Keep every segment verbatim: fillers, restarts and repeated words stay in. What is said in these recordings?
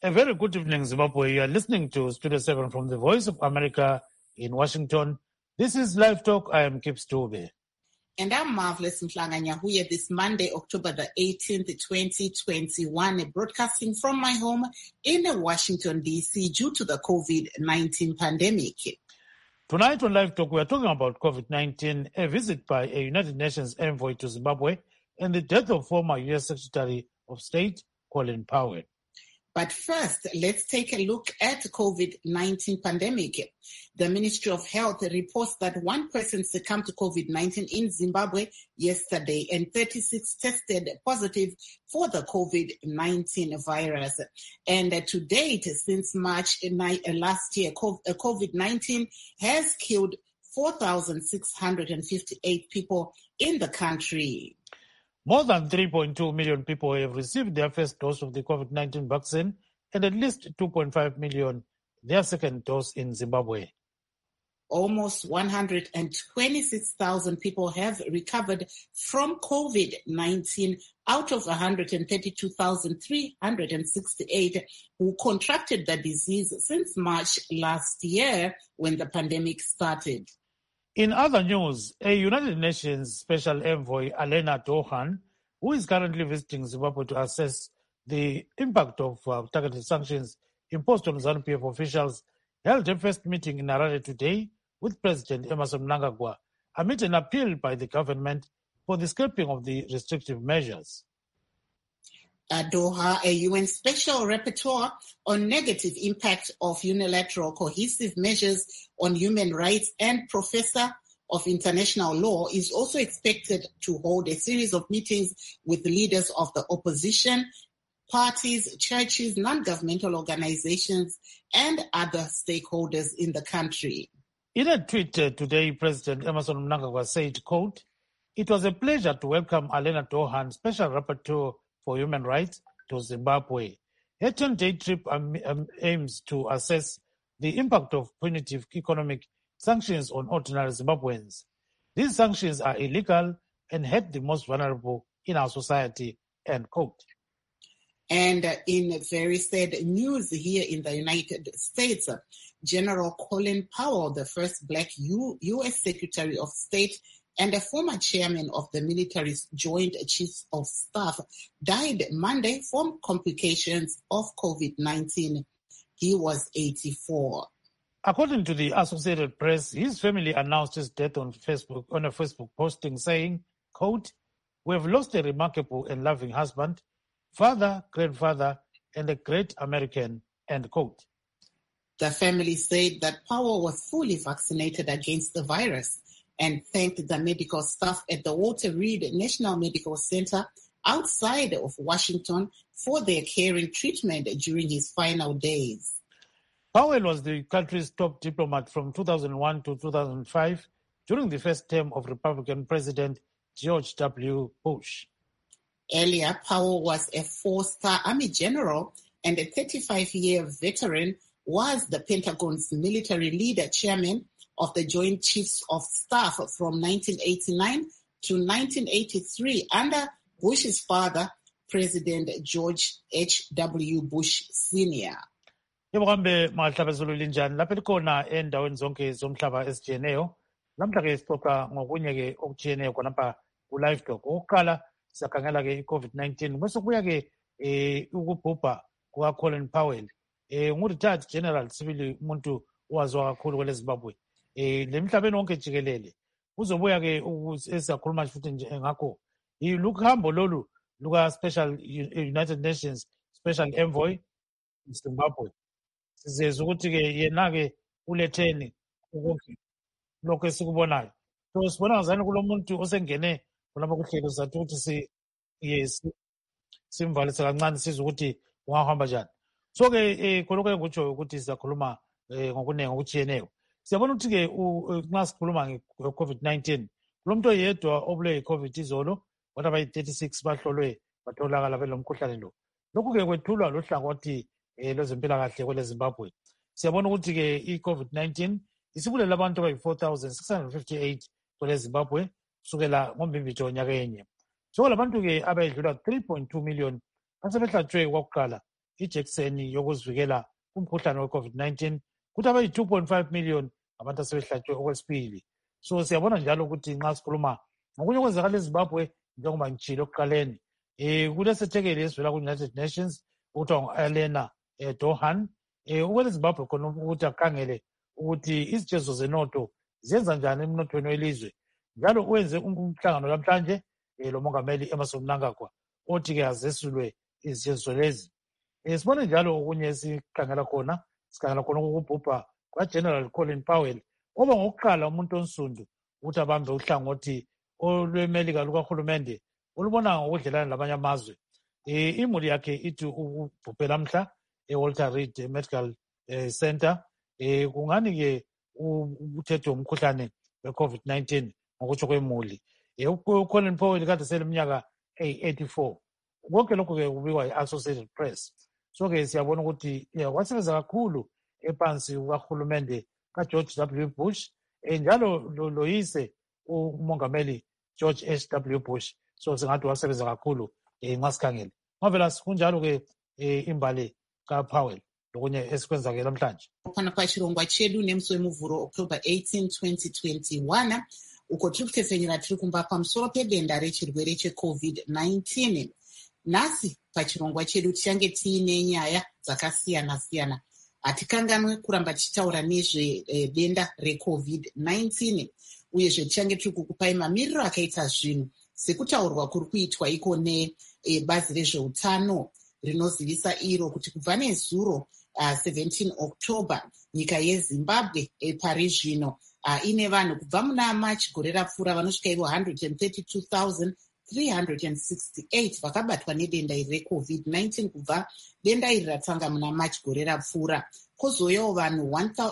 A very good evening, Zimbabwe. You are listening to Studio seven from the Voice of America in Washington. This is Live Talk. I am Kip Stube. And I'm Marvelous Mhlanga-Nyahuye this Monday, October the eighteenth, twenty twenty-one, broadcasting from my home in Washington, D C due to the COVID nineteen pandemic. Tonight on Live Talk, we are talking about COVID nineteen, a visit by a United Nations envoy to Zimbabwe, and the death of former U S Secretary of State Colin Powell. But first, let's take a look at COVID nineteen pandemic. The Ministry of Health reports that one person succumbed to COVID nineteen in Zimbabwe yesterday and thirty-six tested positive for the COVID nineteen virus. And to date, since March last year, COVID nineteen has killed four thousand six hundred fifty-eight people in the country. More than three point two million people have received their first dose of the COVID nineteen vaccine, and at least two point five million their second dose in Zimbabwe. Almost one hundred twenty-six thousand people have recovered from COVID nineteen out of one hundred thirty-two thousand three hundred sixty-eight who contracted the disease since March last year when the pandemic started. In other news, a United Nations Special Envoy, Alena Dohan, who is currently visiting Zimbabwe to assess the impact of uh, targeted sanctions imposed on ZANU-P F officials, held a first meeting in Harare today with President Emmerson Mnangagwa amid an appeal by the government for the scrapping of the restrictive measures. Uh, Doha, a U N Special Rapporteur on negative impact of unilateral cohesive measures on human rights and professor of international law, is also expected to hold a series of meetings with leaders of the opposition, parties, churches, non-governmental organizations, and other stakeholders in the country. In a tweet uh, today, President Emmerson Mnangagwa said, quote, "It was a pleasure to welcome Alena Dohan, Special Rapporteur for Human Rights, to Zimbabwe. Her ten-day trip um, um, aims to assess the impact of punitive economic sanctions on ordinary Zimbabweans. These sanctions are illegal and hurt the most vulnerable in our society," end quote. And uh, in very sad news here in the United States, uh, General Colin Powell, the first black U- U.S. Secretary of State and a former chairman of the military's Joint Chiefs of Staff, died Monday from complications of COVID nineteen. He was eighty-four. According to the Associated Press, his family announced his death on Facebook on a Facebook posting saying, quote, "We have lost a remarkable and loving husband, father, grandfather, and a great American," end quote. The family said that Powell was fully vaccinated against the virus and thanked the medical staff at the Walter Reed National Medical Center outside of Washington for their caring treatment during his final days. Powell was the country's top diplomat from two thousand one to two thousand five during the first term of Republican President George W. Bush. Earlier, Powell was a four-star Army general and a thirty-five-year veteran, was the Pentagon's military leader chairman of the Joint Chiefs of Staff from nineteen eighty-nine to nineteen eighty-three under Bush's father, President George H W. Bush Senior Yebo kambe mahlabezulu linjani lapha likhona endaweni zonke zomhlaba ezijiyeneyo. Namhla ke sixoxa ngokunye ke okujiyeneyo khonapha ku-Live Talk. Okokuqala siyakhangela ke i-COVID nineteen bese kubuya ke eh ukubhubha kuka-Colin Powell. Eh ngu-retired general sibili umuntu owaziwa kakhulu kwele Zimbabwe. Eh lemhlabeni wonke jikelele. Uzobuya ke esiyakhuluma futhi nje ngakho. Ilukuhambo lolu luka Special United Nations Special Envoy Zimbabwe. Sizeza ukuthi ke yena ke uletheni ukuthi lokho esikubonayo. So sibona ngazani kulomuntu osengene kulapha kuhlelo sathi ukuthi si yes simvalise kancane sizwe ukuthi ungahamba njani. So ke eh khonoko engikutsho ukuthi sizakhuluma ngokunenge okujiyeneyo. Siyabona ukuthi ke nxa sikhuluma nge-COVID nineteen kulomuntu oyedwa obulawe yi-COVID izolo bona bayi thirty-six bahlolwe batholakala belomkhuhlane lo. Lokhu ke kwethulwa lohlangothi lwezempilakahle kwele Zimbabwe. Siyabona ukuthi ke i-COVID nineteen isibulela abantu abayi four thousand six hundred fifty-eight kwele Zimbabwe kusukela ngoMbimbithi nyaka yenye. So labantu ke abayedlula three point two million basebehlatshwe kwakuqala ijekiseni yokuzivikela kumkhuhlane we-covid nineteen, kuthi abayi-two point five million abantu asebehlatshwe okwesibili. So siyabona njalo ukuthi nxa sikhuluma ngokunye okwenzakala eZimbabwe njengoba ngitshilo ekuqaleni, um kulesethekeli esivela ku-United Nations okuthiwa ngu-Elena um Dohan um ukwele Zimbabwe khona ukuthi akhangele ukuthi izitshezo zenotho zenza njani emnothweni welizwe, njalo wenze umhlangano lamhlanje um lo mongameli Emmerson Mnangagwa othi-ke azesulwe izitshezo lezi. Um sibone njalo okunye esikhangela khona, sikhangela khona ukubhubha kwaGeneral Colin Powell oba ngokuqala umuntu onsundu ukuthi abambe uhlangothi olwemelika lukahulumende olubona ngokudlelana labanye amazwe. Um imuli yakhe ithi ubhubhela mhla e-Walter Reed Medical uh, Center um kungani-ke uthethwe umkhuhlane we-covid nineteen ngokutsho kwemuli. Um uColin Powell kade seleminyaka eyi-eighty-four. Konke lokhu-ke kubikwa yi-Associated Press. So-ke siyabona ukuthi wasebenza kakhulu ephansi kukahulumende kaGeorge W. Bush um njalo loyise umongameli George H. W. Bush. So singathi wasebenza kakhulu um nxa sikhangele. Ngavela kunjalo-ke um imbali kaPowell lokunye esikwenzake namhlanje. Khona pachirongwa chedu nemusi wemuvhuro October eighteenth twenty twenty-one uko tiri kutefenyera tiri kumba pamusoro pedenda rechirwere checovid nineteen. Nhasi pachirongwa chedu tichange tiine nyaya dzakasiyana-siyana. Hatikanganwe kuramba tichitaura nezvedenda recovid nineteen uyezve tichange tiri kukupai mamiriro akaita zvinhu sekutaurwa kuri kuitwa iko nebazi rezveutano rinozivisa iro kuti kubva nezuro uh, seventeenth October nyika yeZimbabwe eh, pari zvino uh, ine vanhu kubva muna March gore rapfuura vanosvika ivo one hundred thirty-two thousand three hundred sixty-eight vakabatwa nedenda iri recovid nineteen kubva denda iri ratanga muna March gore rapfuura. Kozoyawo vanhu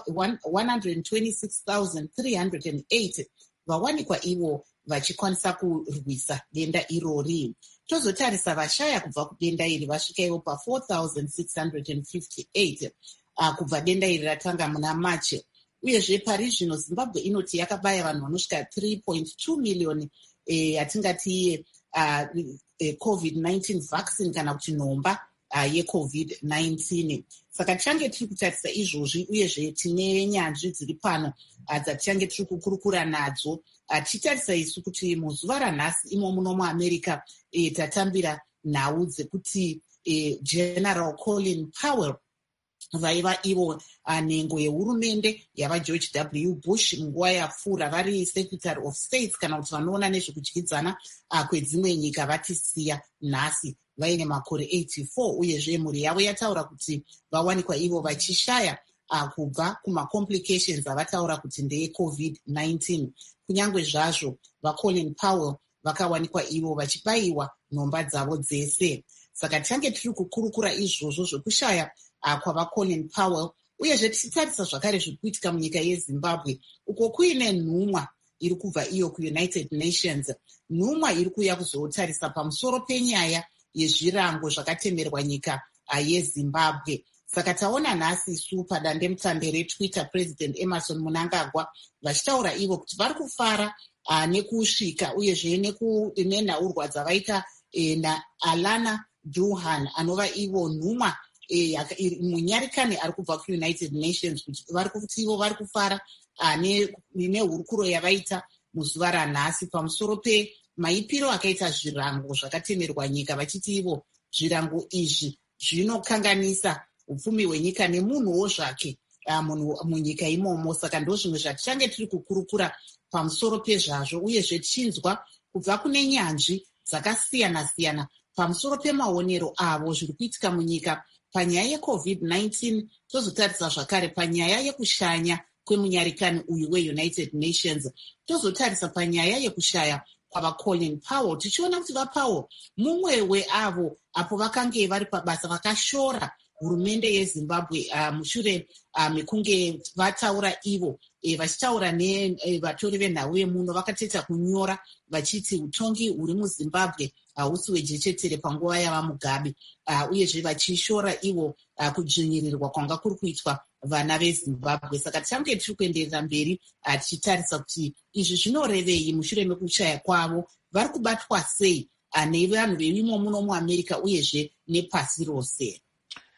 one hundred twenty-six thousand three hundred eight vawanikwa ivo vachikwanisa kurwisa denda irori. Tozotarisa vashaya kubva kudenda iri vasvika ivo pa four thousand six hundred fifty-eight uh, kubva denda iri ratanga muna March. Uyezve pari zvino Zimbabwe inoti yakabaya vanhu vanosvika three point two million yatingati uh, uh, covid nineteen vaccine kana kuti nhomba uh, yecovid nineteen. Saka tichange tiri kutarisa izvozvi uyezve tine nyanzvi dziri pano uh, dzatichange tiri kukurukura nadzo uh, tichitarisa isu kuti muzuva ranhasi imo muno muAmerica uh, tatambira nhau dzekuti uh, General Colin Powell vaiva ivo uh, nhengo yehurumende yavaGeorge W. Bush munguva yapfuura vari Secretary of State kana kuti vanoona nezvekudyidzana uh, kwedzimwe nyika vatisiya nhasi vaine makore eighty-four uyezve mhuri yavo yataura kuti vawanikwa ivo vachishaya uh, kubva kumacomplications avataura kuti ndeye covid nineteen. Kunyange zvazvo vaColin Powell vakawanikwa ivo vachibayiwa nhomba dzavo dzese. Saka tichange tiri kukurukura izvozvo zvekushaya uh, kwavaColin Powell uyezve tichitarisa zvakare zviri kuitika munyika yeZimbabwe uko kuine nhumwa iri kubva iyo kuUnited Nations, nhumwa iri kuuya kuzotarisa pamusoro penyaya yezvirango zvakatemerwa nyika uh, yeZimbabwe. Saka taona nhasi isu padandemutande reTwitter President Emmerson Mnangagwa vachitaura ivo kuti vari kufara uh, nekusvika uyezve nenhaurwa dzavaita eh, naAlana Dohan anova ivo nhumwa eh, munyarikani ari kubva kuUnited Nations kuti vari kuti ivo vari kufara uh, nehurukuro yavaita muzuva ranhasi pamusoro pe maipiro akaita zvirango zvakatemerwa nyika vachiti ivo zvirango izvi zvinokanganisa upfumi hwenyika nemunhuwo zvake uh, munhu munyika imomo. Saka ndo zvimwe zvatichange tiri kukurukura pamusoro pezvazvo uyezve tichinzwa kubva kune nyanzvi dzakasiyana-siyana pamusoro pemaonero avo zviri kuitika munyika panyaya yecovid nineteen. Tozotarisa zvakare panyaya yekushanya kwemunyarikani uyu weUnited Nations. Tozotarisa panyaya yekushaya kwavaColin Powell tichiona kuti vaPowell mumwe weavo apo vakange vari pabasa vakashora hurumende yeZimbabwe uh, mushure uh, mekunge vataura ivo e, vachitaura nevatori e, venhau yemuno vakateta kunyora vachiti utongi huri muZimbabwe hausi uh, wejechetere panguva yava Mugabe uh, uyezve vachishora ivo uh, kudzvinyirirwa kwanga kuri kuitwa vana veZimbabwe. Saka tichange tiri kuenderera mberi uh, tichitarisa kuti izvi zvinorevei mushure mekushaya kwavo, vari kubatwa sei uh, nevanhu vevimo muno muAmerica uyezve nepasi rose.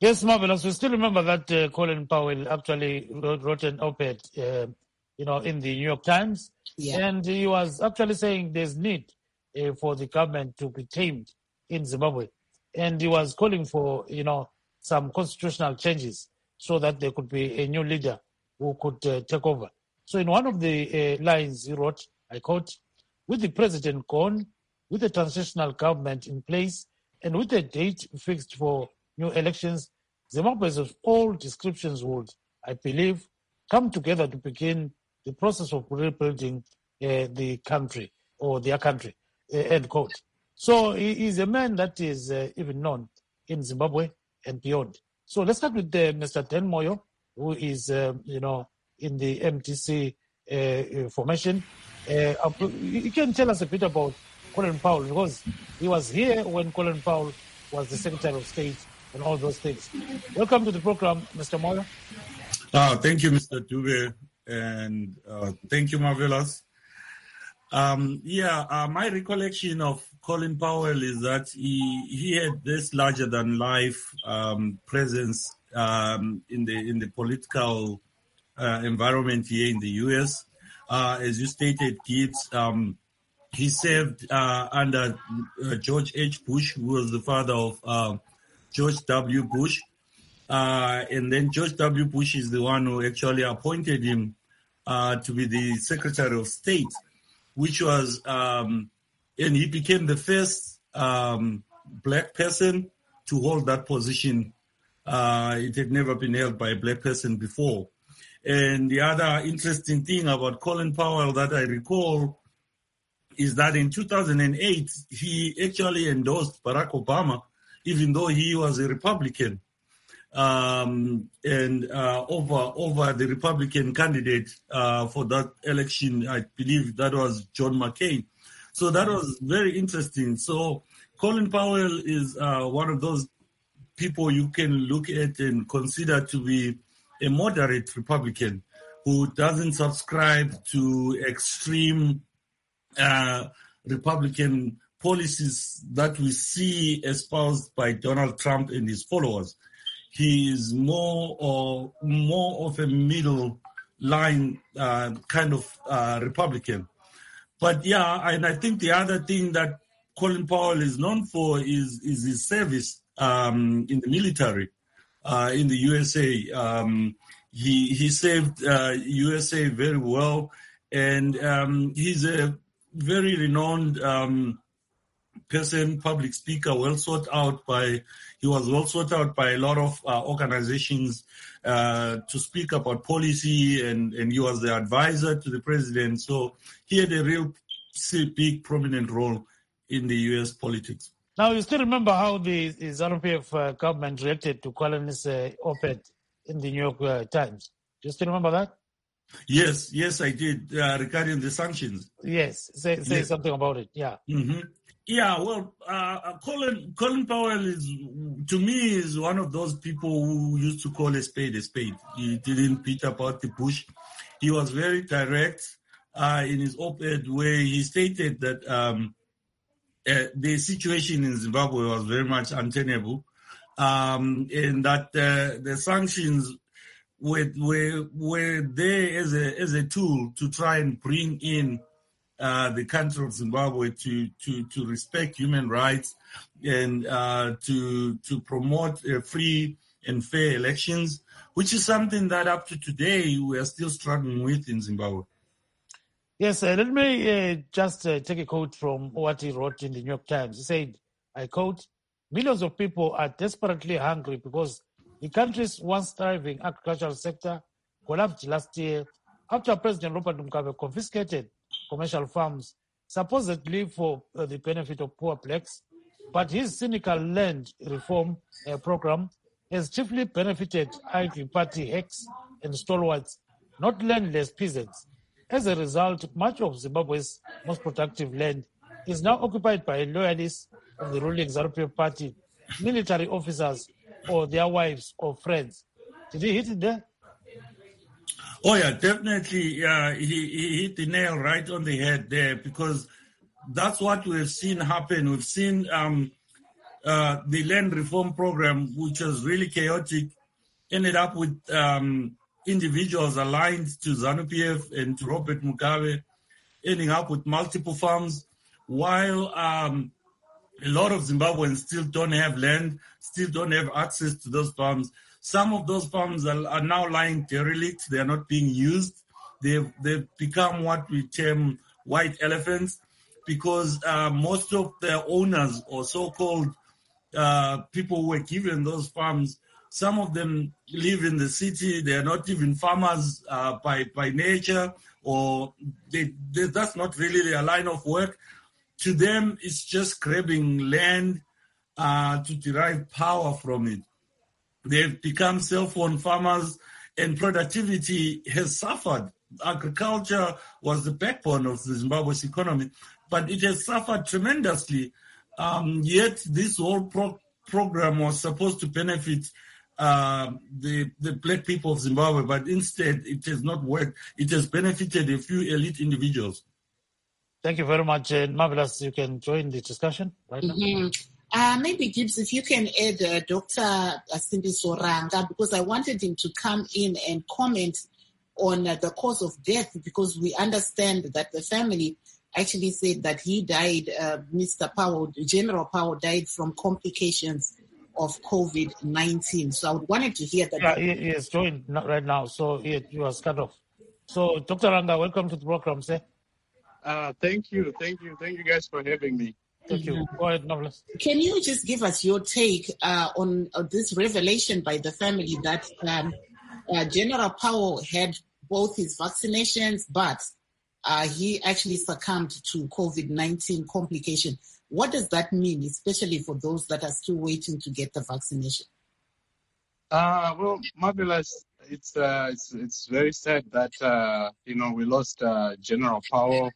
Yes, Marvelous. We still remember that uh, Colin Powell actually wrote, wrote an op-ed, uh, you know, in the New York Times. Yeah. And he was actually saying there's need uh, for the government to be tamed in Zimbabwe. And he was calling for, you know, some constitutional changes so that there could be a new leader who could uh, take over. So in one of the uh, lines he wrote, I quote, "With the president gone, with the transitional government in place, and with a date fixed for new elections, Zimbabweans of all descriptions would, I believe, come together to begin the process of rebuilding uh, the country or their country," uh, end quote. So he is a man that is uh, even known in Zimbabwe and beyond. So let's start with uh, Mister Dan Moyo, who is, uh, you know, in the M D C uh, formation. Uh, you can tell us a bit about Colin Powell, because he was here when Colin Powell was the Secretary of State and all those things. Welcome to the program, Mister Moyo. Oh, thank you, Mister Dube, and uh, thank you, Marvelous. Um, yeah, uh, my recollection of Colin Powell is that he he had this larger-than-life um, presence um, in the in the political uh, environment here in the U S. Uh, as you stated, Gibbs, um, he served uh, under uh, George H. Bush, who was the father of uh, George W. Bush. Uh, and then George W. Bush is the one who actually appointed him uh, to be the Secretary of State, which was, um, and he became the first um, black person to hold that position. Uh, it had never been held by a black person before. And the other interesting thing about Colin Powell that I recall is that in two thousand eight, he actually endorsed Barack Obama, even though he was a Republican. Um, and uh, over over the Republican candidate uh, for that election, I believe that was John McCain. So that was very interesting. So Colin Powell is uh, one of those people you can look at and consider to be a moderate Republican who doesn't subscribe to extreme uh, Republican policies that we see espoused by Donald Trump and his followers. He is more or more of a middle line uh, kind of uh, Republican. But yeah, and I think the other thing that Colin Powell is known for is, is his service um, in the military uh, in the U S A. Um, he he served uh, U S A very well, and um, he's a very renowned um, person, public speaker, well sought out by, he was well sought out by a lot of uh, organizations uh, to speak about policy, and, and he was the advisor to the president. So he had a real big, prominent role in the U S politics. Now, you still remember how the, the ZANU P F uh, government reacted to Colin's uh, op-ed in the New York uh, Times. Do you still remember that? Yes, yes, I did, uh, regarding the sanctions. Yes, say, say Yes. something about it, yeah. Mm-hmm. Yeah, well, uh, Colin, Colin Powell is, to me, is one of those people who used to call a spade a spade. He didn't beat about the bush. He was very direct uh, in his op-ed, where he stated that um, uh, the situation in Zimbabwe was very much untenable, um, and that uh, the sanctions were, were, were there as a, as a tool to try and bring in Uh, the country of Zimbabwe to, to, to respect human rights and uh, to to promote uh, free and fair elections, which is something that up to today we are still struggling with in Zimbabwe. Yes, uh, let me uh, just uh, take a quote from what he wrote in the New York Times. He said, I quote, "Millions of people are desperately hungry because the country's once thriving agricultural sector collapsed last year after President Robert Mugabe confiscated commercial farms, supposedly for uh, the benefit of poor blacks, but his cynical land reform uh, program has chiefly benefited I G party hacks and stalwarts, not landless peasants. As a result, much of Zimbabwe's most productive land is now occupied by loyalists of the ruling ZANU P F party, military officers, or their wives or friends." Did he hit it there? Oh, yeah, definitely. Uh, he, he hit the nail right on the head there, because that's what we've seen happen. We've seen um, uh, the land reform program, which was really chaotic, ended up with um, individuals aligned to ZANU P F and to Robert Mugabe, ending up with multiple farms, while um, a lot of Zimbabweans still don't have land, still don't have access to those farms. Some of those farms are, are now lying derelict. They are not being used. They've, they've become what we term white elephants, because uh, most of their owners or so-called uh, people who were given those farms, some of them live in the city. They are not even farmers uh, by, by nature, or they, they, that's not really their line of work. To them, it's just grabbing land uh, to derive power from it. They've become cell-phone farmers, and productivity has suffered. Agriculture was the backbone of the Zimbabwe's economy, but it has suffered tremendously. Um, yet this whole pro- program was supposed to benefit uh, the, the black people of Zimbabwe, but instead it has not worked. It has benefited a few elite individuals. Thank you very much. Uh, Marvelous, you can join the discussion right now. Mm-hmm. Uh, maybe, Gibbs, if you can add uh, Doctor Simbiso Ranga, because I wanted him to come in and comment on uh, the cause of death, because we understand that the family actually said that he died, uh, Mister Powell, General Powell died from complications of COVID nineteen. So I wanted to hear that. Yeah, he, he is joined right now, so he, he was cut off. So, Doctor Ranga, welcome to the program, sir. Uh, thank you, thank you, thank you guys for having me. Thank you. Go ahead, Marvelous. Can you just give us your take uh, on uh, this revelation by the family that um, uh, General Powell had both his vaccinations, but uh, he actually succumbed to COVID nineteen complication? What does that mean, especially for those that are still waiting to get the vaccination? Uh, well, Marvelous, it's, uh, it's, it's very sad that, uh, you know, we lost uh, General Powell.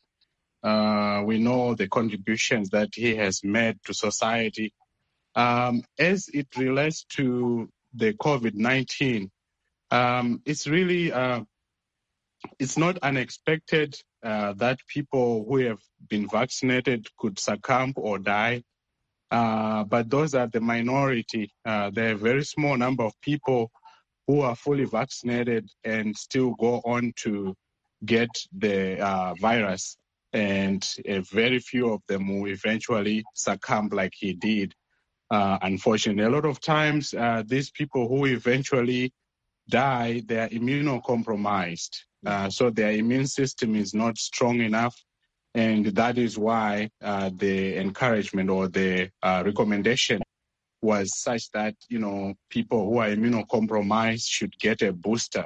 Uh, we know the contributions that he has made to society. Um, as it relates to the COVID nineteen, um, it's really, uh, it's not unexpected uh, that people who have been vaccinated could succumb or die. Uh, but those are the minority. Uh, there are a very small number of people who are fully vaccinated and still go on to get the uh, virus. And a very few of them will eventually succumb like he did, uh, unfortunately. A lot of times, uh, these people who eventually die, they are immunocompromised. Uh, so their immune system is not strong enough. And that is why uh, the encouragement or the uh, recommendation was such that, you know, people who are immunocompromised should get a booster.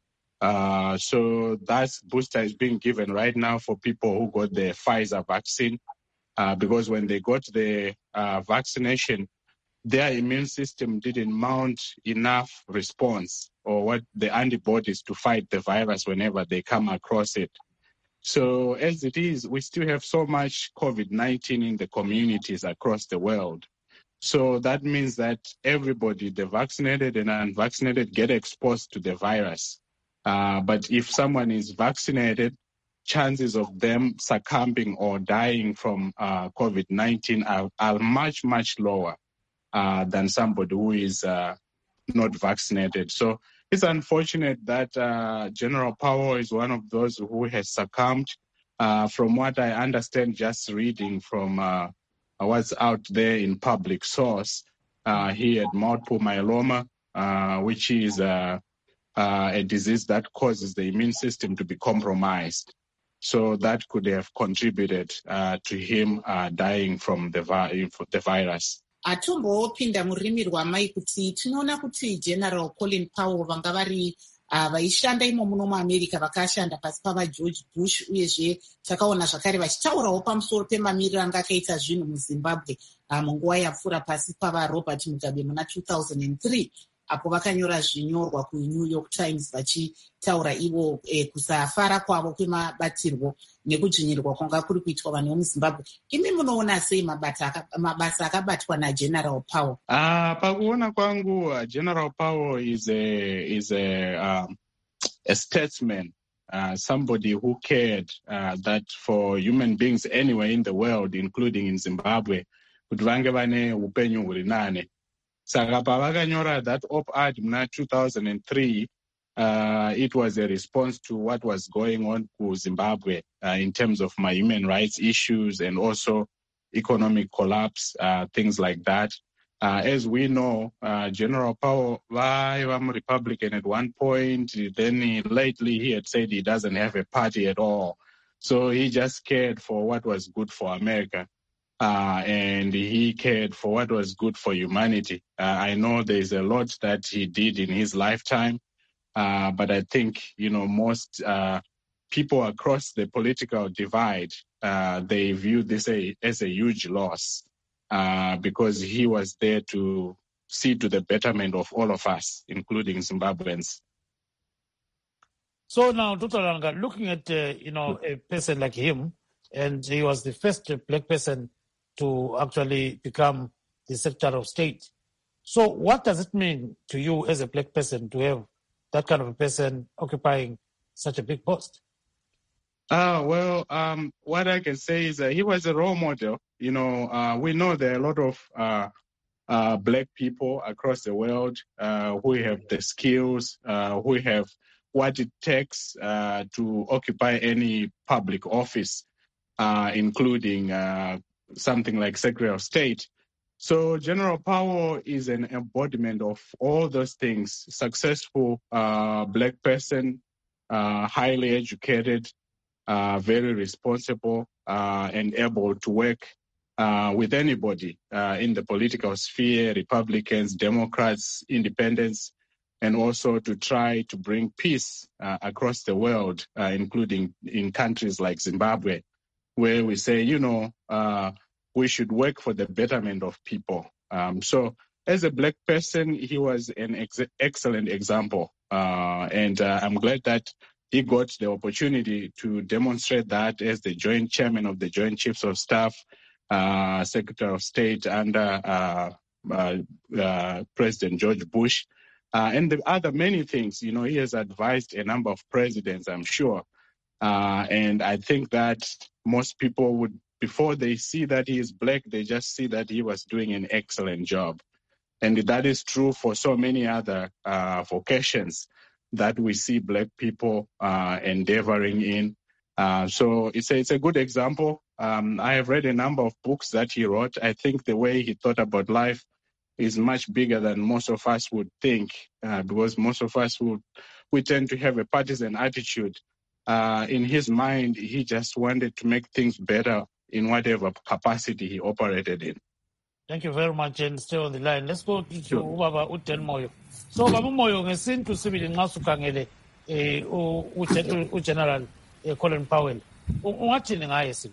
Uh, so that booster is being given right now for people who got the Pfizer vaccine, uh, because when they got the uh, vaccination, their immune system didn't mount enough response or what the antibodies to fight the virus whenever they come across it. So as it is, we still have so much COVID nineteen in the communities across the world. So that means that everybody, the vaccinated and unvaccinated, get exposed to the virus. Uh, but if someone is vaccinated, chances of them succumbing or dying from uh, COVID nineteen are, are much, much lower uh, than somebody who is uh, not vaccinated. So it's unfortunate that uh, General Powell is one of those who has succumbed. Uh, from what I understand, just reading from uh, what's out there in public source, uh, he had multiple myeloma, uh, which is uh, uh, a disease that causes the immune system to be compromised. So that could have contributed uh, to him uh, dying from the, vi- the virus. Atombopinda murimi rwamai kuti tinoona kuti General Colin Powell vanga vari uh, vaishanda imo muno muAmerica vakashanda pasi pava George Bush, uyezve takaona zvakare vachitaurawo pamusoro pemamiriro anga akaita zvinhu muZimbabwe uh, munguva yapfuura pasi pava Robert Mugabe muna two thousand three, apo vakanyora zvinyorwa kuNew York Times vachitaura ivo eh, kusafara kwavo kwemabatirwo nekudzvinyirwa kwanga kuri kuitwa vanhu vemuZimbabwe. Imi munoona sei mabasa akabatwa naGeneral Powell? Uh, pakuona kwangu, uh, General Powell is a, is a, um, a statesman, uh, somebody who cared uh, that for human beings anywhere in the world, including in Zimbabwe, kuti vange vane upenyu huri nane. Saka pavakanyora that op-ed muna two thousand three, uh, it was a response to what was going on in Zimbabwe uh, in terms of my human rights issues and also economic collapse, uh, things like that. Uh, as we know, uh, General Powell was Republican at one point. Then he, lately he had said he doesn't have a party at all. So he just cared for what was good for America. Uh, and he cared for what was good for humanity. Uh, I know there's a lot that he did in his lifetime, uh, but I think, you know, most uh, people across the political divide, uh, they view this a, as a huge loss. Uh, because he was there to see to the betterment of all of us, including Zimbabweans. So now, Doctor Langa, looking at, uh, you know, a person like him, and he was the first black person to actually become the Secretary of State. So what does it mean to you as a black person to have that kind of a person occupying such a big post? Uh, well, um, what I can say is that he was a role model. You know, uh, we know there are a lot of uh, uh, black people across the world uh, who have the skills, uh, who have what it takes uh, to occupy any public office, uh, including uh, something like Secretary of State. So General Powell is an embodiment of all those things: successful uh, black person, uh, highly educated, Uh, very responsible uh, and able to work uh, with anybody uh, in the political sphere, Republicans, Democrats, independents, and also to try to bring peace uh, across the world, uh, including in countries like Zimbabwe, where we say, you know, uh, we should work for the betterment of people. Um, so as a black person, he was an ex- excellent example. Uh, and uh, I'm glad that he got the opportunity to demonstrate that as the joint chairman of the Joint Chiefs of Staff, uh, Secretary of State under uh, uh, uh, President George Bush. Uh, and the other many things, you know, he has advised a number of presidents, I'm sure. Uh, and I think that most people would, before they see that he is black, they just see that he was doing an excellent job. And that is true for so many other uh, vocations that we see black people uh, endeavoring in. Uh, so it's a, it's a good example. Um, I have read a number of books that he wrote. I think the way he thought about life is much bigger than most of us would think, uh, because most of us would, we tend to have a partisan attitude. Uh, in his mind, he just wanted to make things better in whatever capacity he operated in. Thank you very much, and stay on the line. Let's go to sure. Ubaba Uten Moyo. So, Baba Moyo, ngesintu sibili ngasukhangele eh u General Colin Powell. Ungathini ngaye sipho?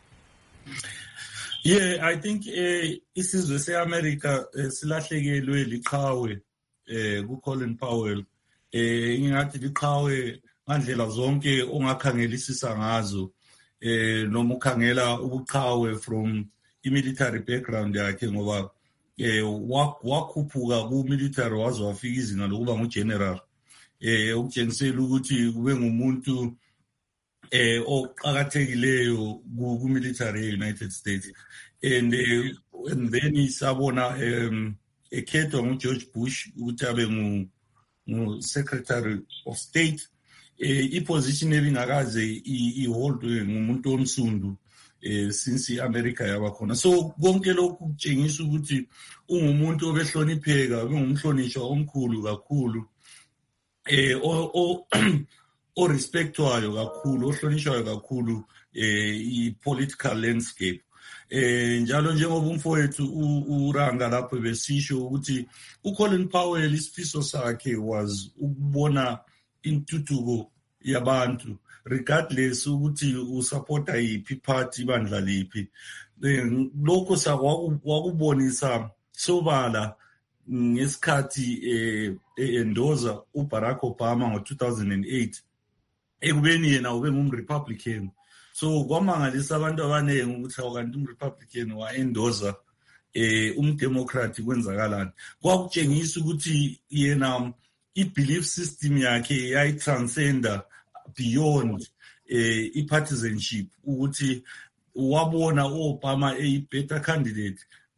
Yeah, I think eh isizwe seAmerica silahlekelwe liqhawe eh ku Colin Powell. Eh ngingathi liqhawe ngandlela zonke ongakhangelisisa ngazo. Eh noma ukhangela ubuqhawe from i-military background yakhe ngoba eh wakhuphuka ku-military waze wafika izinga lokuba ngugeneral eh ukutshengisela ukuthi kube ngumuntu eh oqhakathekileyo ku-military e-United States and, uh, and then isabona um, ekhethwa ngu-George Bush ukuthi abe ngu-Secretary of State eh i-position ebingakaze iholdwe ngumuntu omsundu eh since iAmerica yaba khona. So konke lokhu kutshengisa ukuthi ungumuntu obehlonipheka, ungumhlonishwa omkhulu kakhulu eh o o respectwayo kakhulu, ohlonishwayo kakhulu eh i-political landscape. Eh njalo njengoba umfowethu uranga lapho besisho ukuthi uColin Powell isifiso sakhe was ukubona intuthuko yabantu regardless ukuthi usupporta yiphi party bandla liphi. Lokho sakwakubonisa sobala ngesikhathi eh endoza uBarack Obama ngo two thousand eight ekubeni yena ube ngumRepublican. So kwamangalisa abantu abaningi ukuthi akanti umRepublican waendoza eh umDemocrat kwenzakalani. Kwakutshengisa ukuthi yena i-belief system yakhe yayitranscenda beyond eh i-partisanship ukuthi wabona uObama a better candidate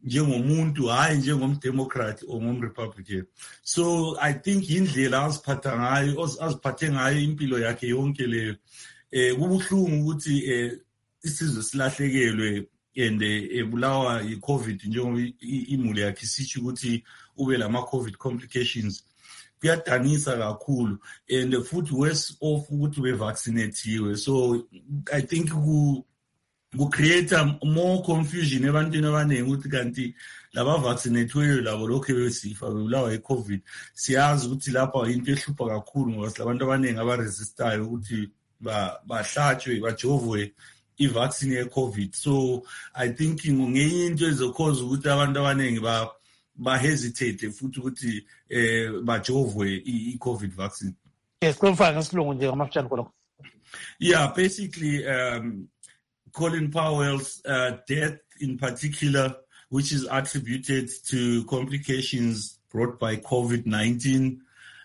njengomuntu hayi njengomdemocrat or ngomrepublican. So I think indlela aziphatha ngayo aziphathe ngayo impilo yakhe yonke leyo eh kubuhlungu ukuthi eh isizwe silahlekelwe and ebulawa yi-COVID njengoba imuli yakhe isitsho ukuthi ube lama COVID complications. Kuyadanisa kakhulu and futhi worse off ukuthi ube vaccinatiwe. So I think ku ku create more confusion ebantwini abaningi ukuthi kanti laba vaccinatweyo labo lokho besifa bebulawa yi-COVID. Siyazi ukuthi lapha into ehlupha kakhulu ngoba silabantu abaningi abaresistayo ukuthi bahlatshwe bajovwe i-vaccine ye-COVID. So I think ngenye into ezokhoza ukuthi abantu abaningi ba ba-hesitate futhi ukuthi eh bajovwe i-COVID vaccine. Yes, kufaka ngesilungu nje ngamafutshane khona. Yeah, basically um Colin Powell's uh, death in particular, which is attributed to complications brought by COVID nineteen,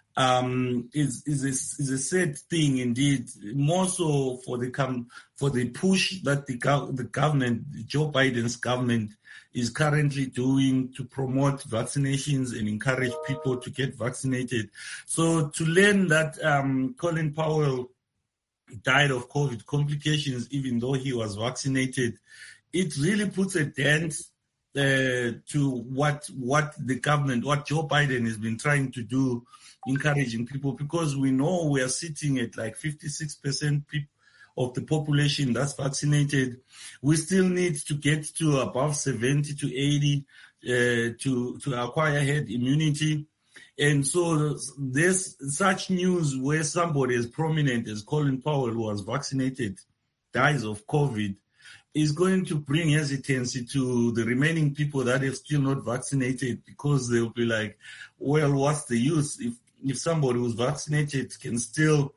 um, is is a, is a sad thing indeed. More so for the com- for the push that the gov- the government, Joe Biden's government, is currently doing to promote vaccinations and encourage people to get vaccinated. So to learn that um, Colin Powell died of COVID complications, even though he was vaccinated, it really puts a dent uh, to what what the government, what Joe Biden has been trying to do, encouraging people, because we know we are sitting at like fifty-six percent people of the population that's vaccinated. We still need to get to above seventy to eighty uh, to to acquire herd immunity. And so there's such news where somebody as prominent as Colin Powell, who was vaccinated, dies of COVID, is going to bring hesitancy to the remaining people that are still not vaccinated, because they'll be like, well, what's the use? If if somebody who's vaccinated can still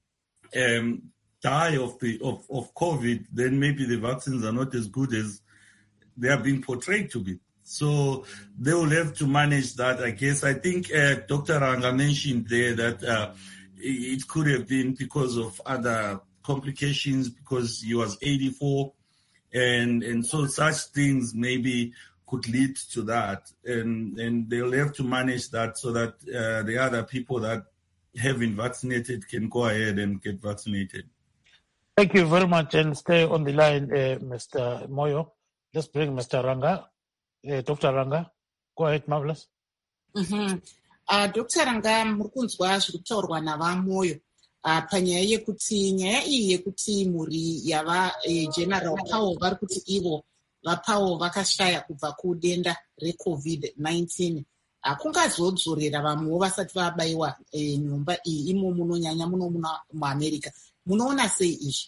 um, die of the of, of COVID, then maybe the vaccines are not as good as they are being portrayed to be. So they will have to manage that, I guess. I think uh, Doctor Ranga mentioned there that uh, it could have been because of other complications, because he was eighty-four, and and so such things maybe could lead to that, and and they'll have to manage that so that uh, the other people that have been vaccinated can go ahead and get vaccinated. Thank you very much, and stay on the line, uh, Mister Moyo. Let's bring Mister Ranga. Uh, Doctor Ranga, go ahead, Marvelous. Mm-hmm. Uh, Doctor Ranga, mukunzwa zviri kutaurwa navamoyo uh, panyaya yekuti nyaya iyi yekuti muri yava eh, General Powell vari kuti ivo vaPowell vakashaya kubva kudenda reCovid nineteen. Uh, kungazodzorera vamwewo vasati vabayiwa eh, nyumba iyi imo munonyanya muno muAmerica. Munoona sei izvi?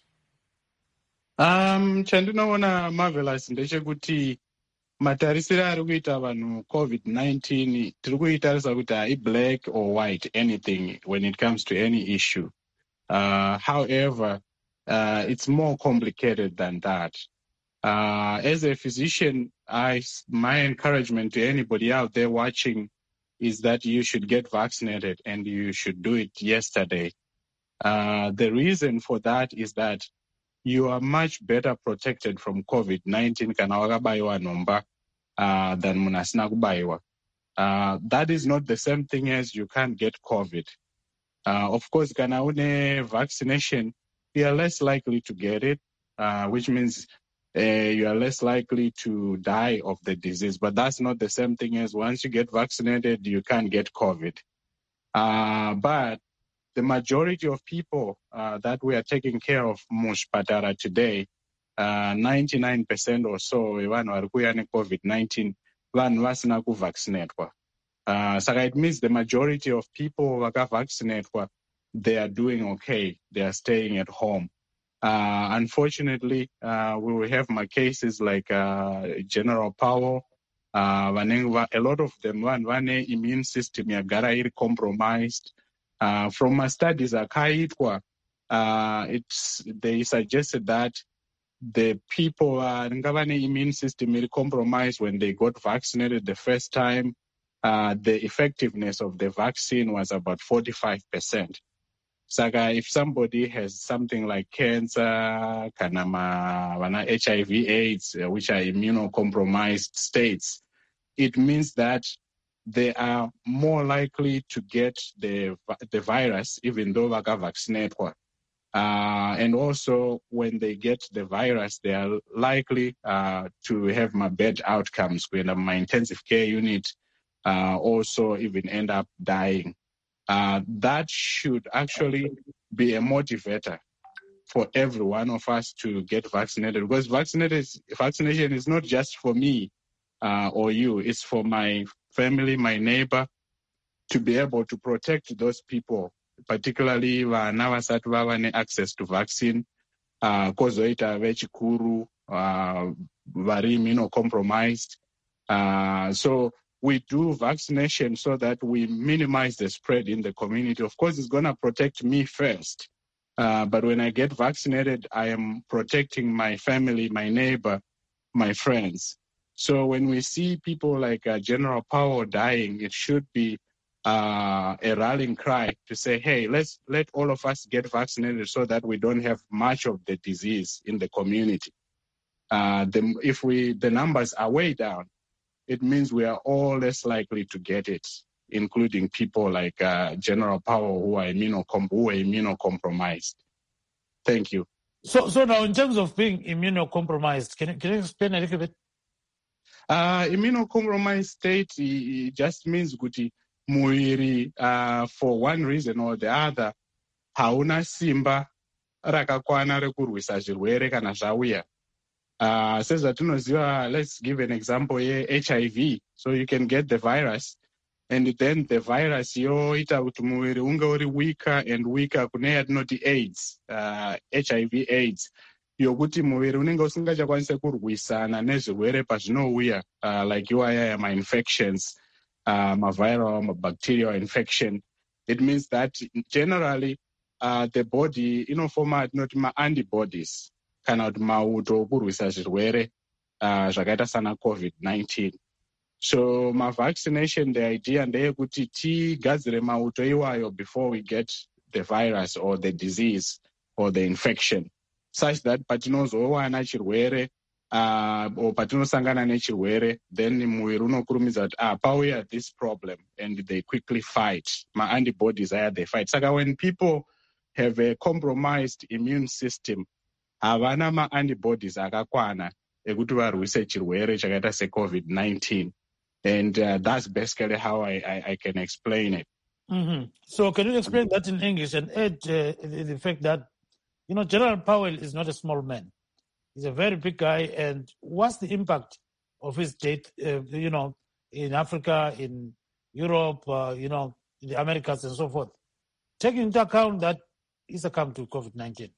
Um, chandinoona Marvelous ndechekuti matarisiro ari kuita vanhu COVID nineteen tiri kuitarisa kuti hai black or white anything when it comes to any issue. Uh, however, uh, it's more complicated than that. Uh, as a physician, I, my encouragement to anybody out there watching is that you should get vaccinated, and you should do it yesterday. Uh, the reason for that is that you are much better protected from COVID nineteen kana wakabayiwa nomba uh, than munhu asina kubayiwa. Uh, that is not the same thing as you can't get COVID. Uh, of course, kana une vaccination, you are less likely to get it, uh, which means uh, you are less likely to die of the disease. But that's not the same thing as once you get vaccinated, you can't get COVID. Uh, but the majority of people uh, that we are taking care of muchipatara today, uh, ninety-nine percent or so vanhu vari kuuya neCovid nineteen vanhu vasina kuvaccinatwa. Uh, so it means the majority of people vakavaccinatwa, they are doing okay. They are staying at home. Uh, unfortunately, uh, we will have my cases like uh, General Powell. Uh, a lot of them, one immune system yagara iri compromised. Uh, from my studies, akaitwa, uh, it's they suggested that the people uh, immune system is compromised when they got vaccinated the first time. Uh, the effectiveness of the vaccine was about forty-five percent. So uh, if somebody has something like cancer, kanama, H I V AIDS, uh, which are immunocompromised states, it means that they are more likely to get the the virus, even though they are vaccinated. Uh, and also, when they get the virus, they are likely uh, to have my bad outcomes. When my intensive care unit uh, also even end up dying. Uh, that should actually be a motivator for every one of us to get vaccinated, because vaccinated is, vaccination is not just for me uh, or you, it's for my family, my neighbor, to be able to protect those people, particularly vana vasati vava ne-access to vaccine, uh, kozoita vechikuru, uh, vari immunocompromised. Uh, so we do vaccination so that we minimize the spread in the community. Of course, it's going to protect me first. Uh, but when I get vaccinated, I am protecting my family, my neighbor, my friends. So when we see people like uh, General Powell dying, it should be uh, a rallying cry to say, hey, let's let all of us get vaccinated so that we don't have much of the disease in the community. Uh, the, if we the numbers are way down, it means we are all less likely to get it, including people like uh, General Powell who are, immunocom- who are immunocompromised. Thank you. So, so now in terms of being immunocompromised, can you, can you explain a little bit? Uh, immunocompromised state it just means kuti muiri uh, for one reason or the other hauna simba rakakwana rekurwisa zvirwere kana zvauya. Uh, sezvatinoziva, let's give an example ye H I V. So you can get the virus, and then the virus yoita kuti muviri unge uri weaker and weaker kune yatinoti AIDS, uh, H I V AIDS, yokuti muviri unenge usingachakwanise kurwisana nezvirwere pazvinouya, uh, like iwaya ma-infections, uh, ma-viral, ma-bacterial infection. It means that generally uh, the body inofoma not ma-antibodies kana kuti mauto okurwisa zvirwere uh, zvakaita sana COVID nineteen. So my vaccination, the idea ndeyekuti tigadzire mauto iwayo before we get the virus or the disease or the infection, such that patinozowana chirwere uh, or patinosangana nechirwere, then muviri unokurumidza kuti ah, pauya this problem, and they quickly fight. My antibodies are they fight. Saka when people have a compromised immune system, havana ma-antibodies akakwana ekuti varwise chirwere chakaita se-COVID nineteen. And uh, that's basically how I, I, I can explain it. Mm-hmm. So can you explain that in English and add uh, the, the fact that, you know, General Powell is not a small man. He's a very big guy. And what's the impact of his death, uh, you know, in Africa, in Europe, uh, you know, in the Americas and so forth, taking into account that he succumbed to COVID nineteen?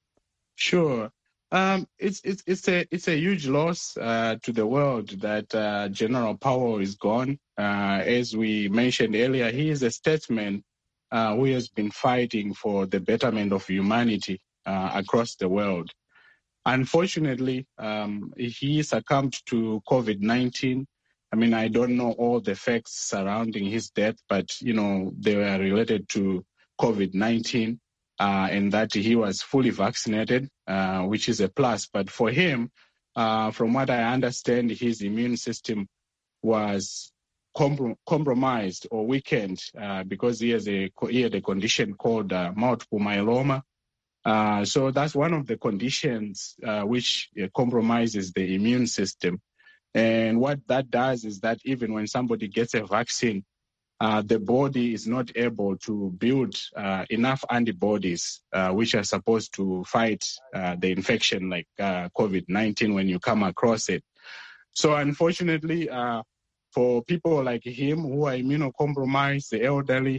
Sure. Um, it's it's it's a it's a huge loss uh, to the world that uh, General Powell is gone. Uh, as we mentioned earlier, he is a statesman uh, who has been fighting for the betterment of humanity uh, across the world. Unfortunately, um, he succumbed to COVID nineteen. I mean, I don't know all the facts surrounding his death, but you know they were related to COVID nineteen. Uh, and that he was fully vaccinated, uh, which is a plus. But for him, uh, from what I understand, his immune system was comprom- compromised or weakened uh, because he has a he had a condition called uh, multiple myeloma. Uh, so that's one of the conditions uh, which uh, compromises the immune system. And what that does is that even when somebody gets a vaccine, Uh, the body is not able to build uh, enough antibodies uh, which are supposed to fight uh, the infection like uh, COVID nineteen when you come across it. So unfortunately, uh, for people like him who are immunocompromised, the elderly,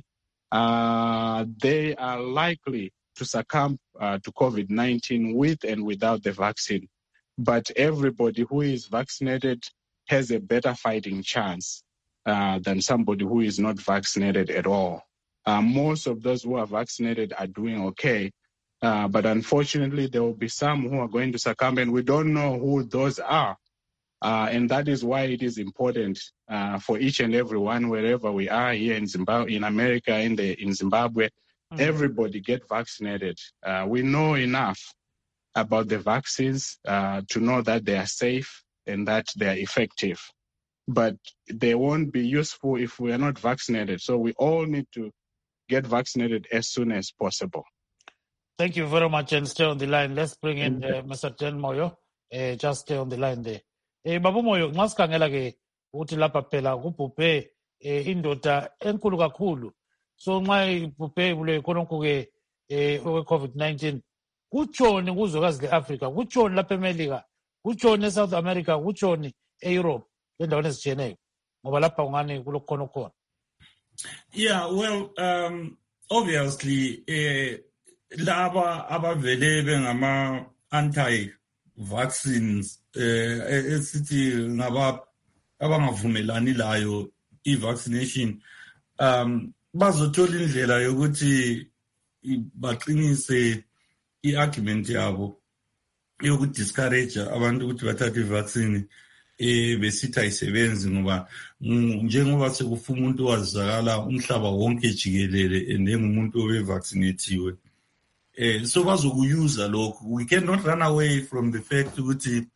uh, they are likely to succumb uh, to COVID nineteen with and without the vaccine. But everybody who is vaccinated has a better fighting chance Uh, than somebody who is not vaccinated at all. Uh, most of those who are vaccinated are doing okay, uh, but unfortunately there will be some who are going to succumb, and we don't know who those are. Uh, and that is why it is important uh, for each and every one, wherever we are here in Zimbabwe, in America, in the in Zimbabwe, mm-hmm. everybody get vaccinated. Uh, we know enough about the vaccines uh, to know that they are safe and that they are effective. but they won't be useful if we are not vaccinated. So we all need to get vaccinated as soon as possible. Thank you very much, and stay on the line. Let's bring in uh, Mister Ten Moyo. Uh, just stay on the line there. Eh, Baba Moyo, ngasikhangela ke ukuthi lapha phela kubhubhe eh, indoda enkulu kakhulu. So nxa ibhubhe kule khonokho ke eh COVID nineteen kutshoni kuzwekazi le-Africa, kutshoni lapha eMelika, kutshoni eSouth America, kutshoni eEurope, endaweni ezitshiyeneyo ngoba lapha kungani kulokhona khona. Yeah, well, um, obviously, eh, laba abavele bengama anti-vaccines, eh, esithi ngaba abangavumelani layo i-vaccination, um, bazothola indlela yokuthi baqinise i-argument yabo yoku-discourage abantu ukuthi bathathe i-vaccine eh besithi ayisebenzi ngoba njengoba sekufa umuntu owazakala umhlaba wonke jikelele endengumuntu obe-vaccinatiwe. Eh, so bazokuyuza lokhu. We cannot run away from the fact ukuthi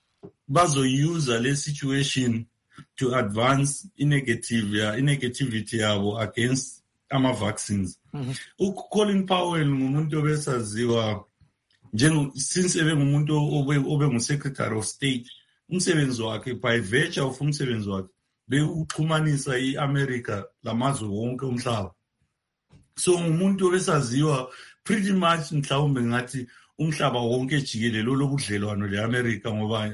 bazoyuza le situation to advance i-negative, i-negativity yabo against ama-vaccines. Mm-hmm. Colin Powell ngumuntu obesaziwa njengo since ebengumuntu obengu-Secretary of State, umsebenzi wakhe by virtue of umsebenzi wakhe bekuxhumanisa i-America lamazwe wonke umhlaba. So ngumuntu obesaziwa pretty much mhlawumbe ngathi umhlaba wonke jikelele lobudlelwano le-America ngoba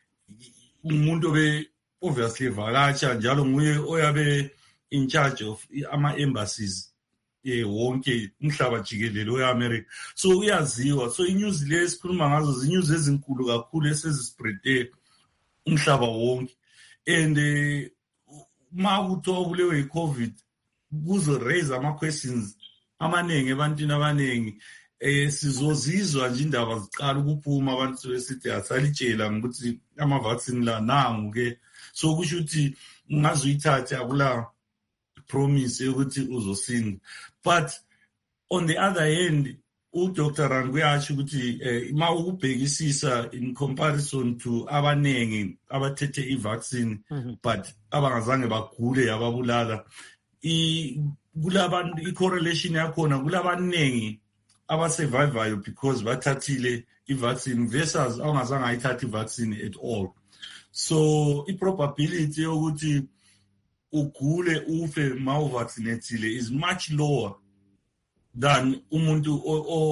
umuntu obe obviously vakatsha njalo nguye oyabe in charge of ama-embassies eh wonke umhlaba jikelele we-America. So uyaziwa. So inews le esikhuluma ngazo zinews ezinkulu kakhulu esezispreade umhlaba wonke, and uh, ma kuthiwa kulewe i-COVID kuzo raise ama-questions amaningi ebantwini abaningi. Eh sizozizwa nje indaba ziqala ukuphuma abantu besithi asalitshela ngokuthi ama-vaccine la nangu ke, so kusho ukuthi ungazuyithathe akula promise yokuthi uzosinda. But on the other hand, uDoctor Rangu uyasho ukuthi eh, ma ukubhekisisa in comparison to abanengi abathethe i-vaccine, mm-hmm. but abangazange bagule ababulala, i kulabantu i-correlation yakhona kulabanengi abasurvivayo because bathathile i-vaccine versus abangazange ayithathe i-vaccine at all. So i-probability yokuthi ugule ufe ma uvaccinated is much lower than umuntu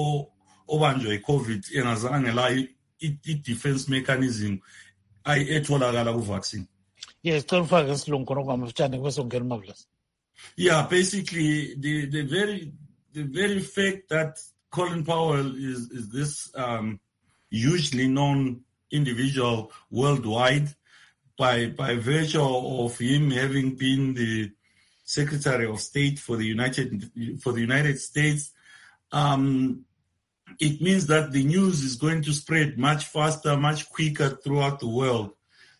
obanjwe i-COVID engazange la i-defense mechanism etholakala ku-vaccine. Yes, ufake isilungu khona okungamafitshane kwesongena Marvelous. Yeah, basically the the very the very fact that Colin Powell is is this um, hugely known individual worldwide by by virtue of him having been the Secretary of State for the United for the United States, um, it means that the news is going to spread much faster, much quicker throughout the world.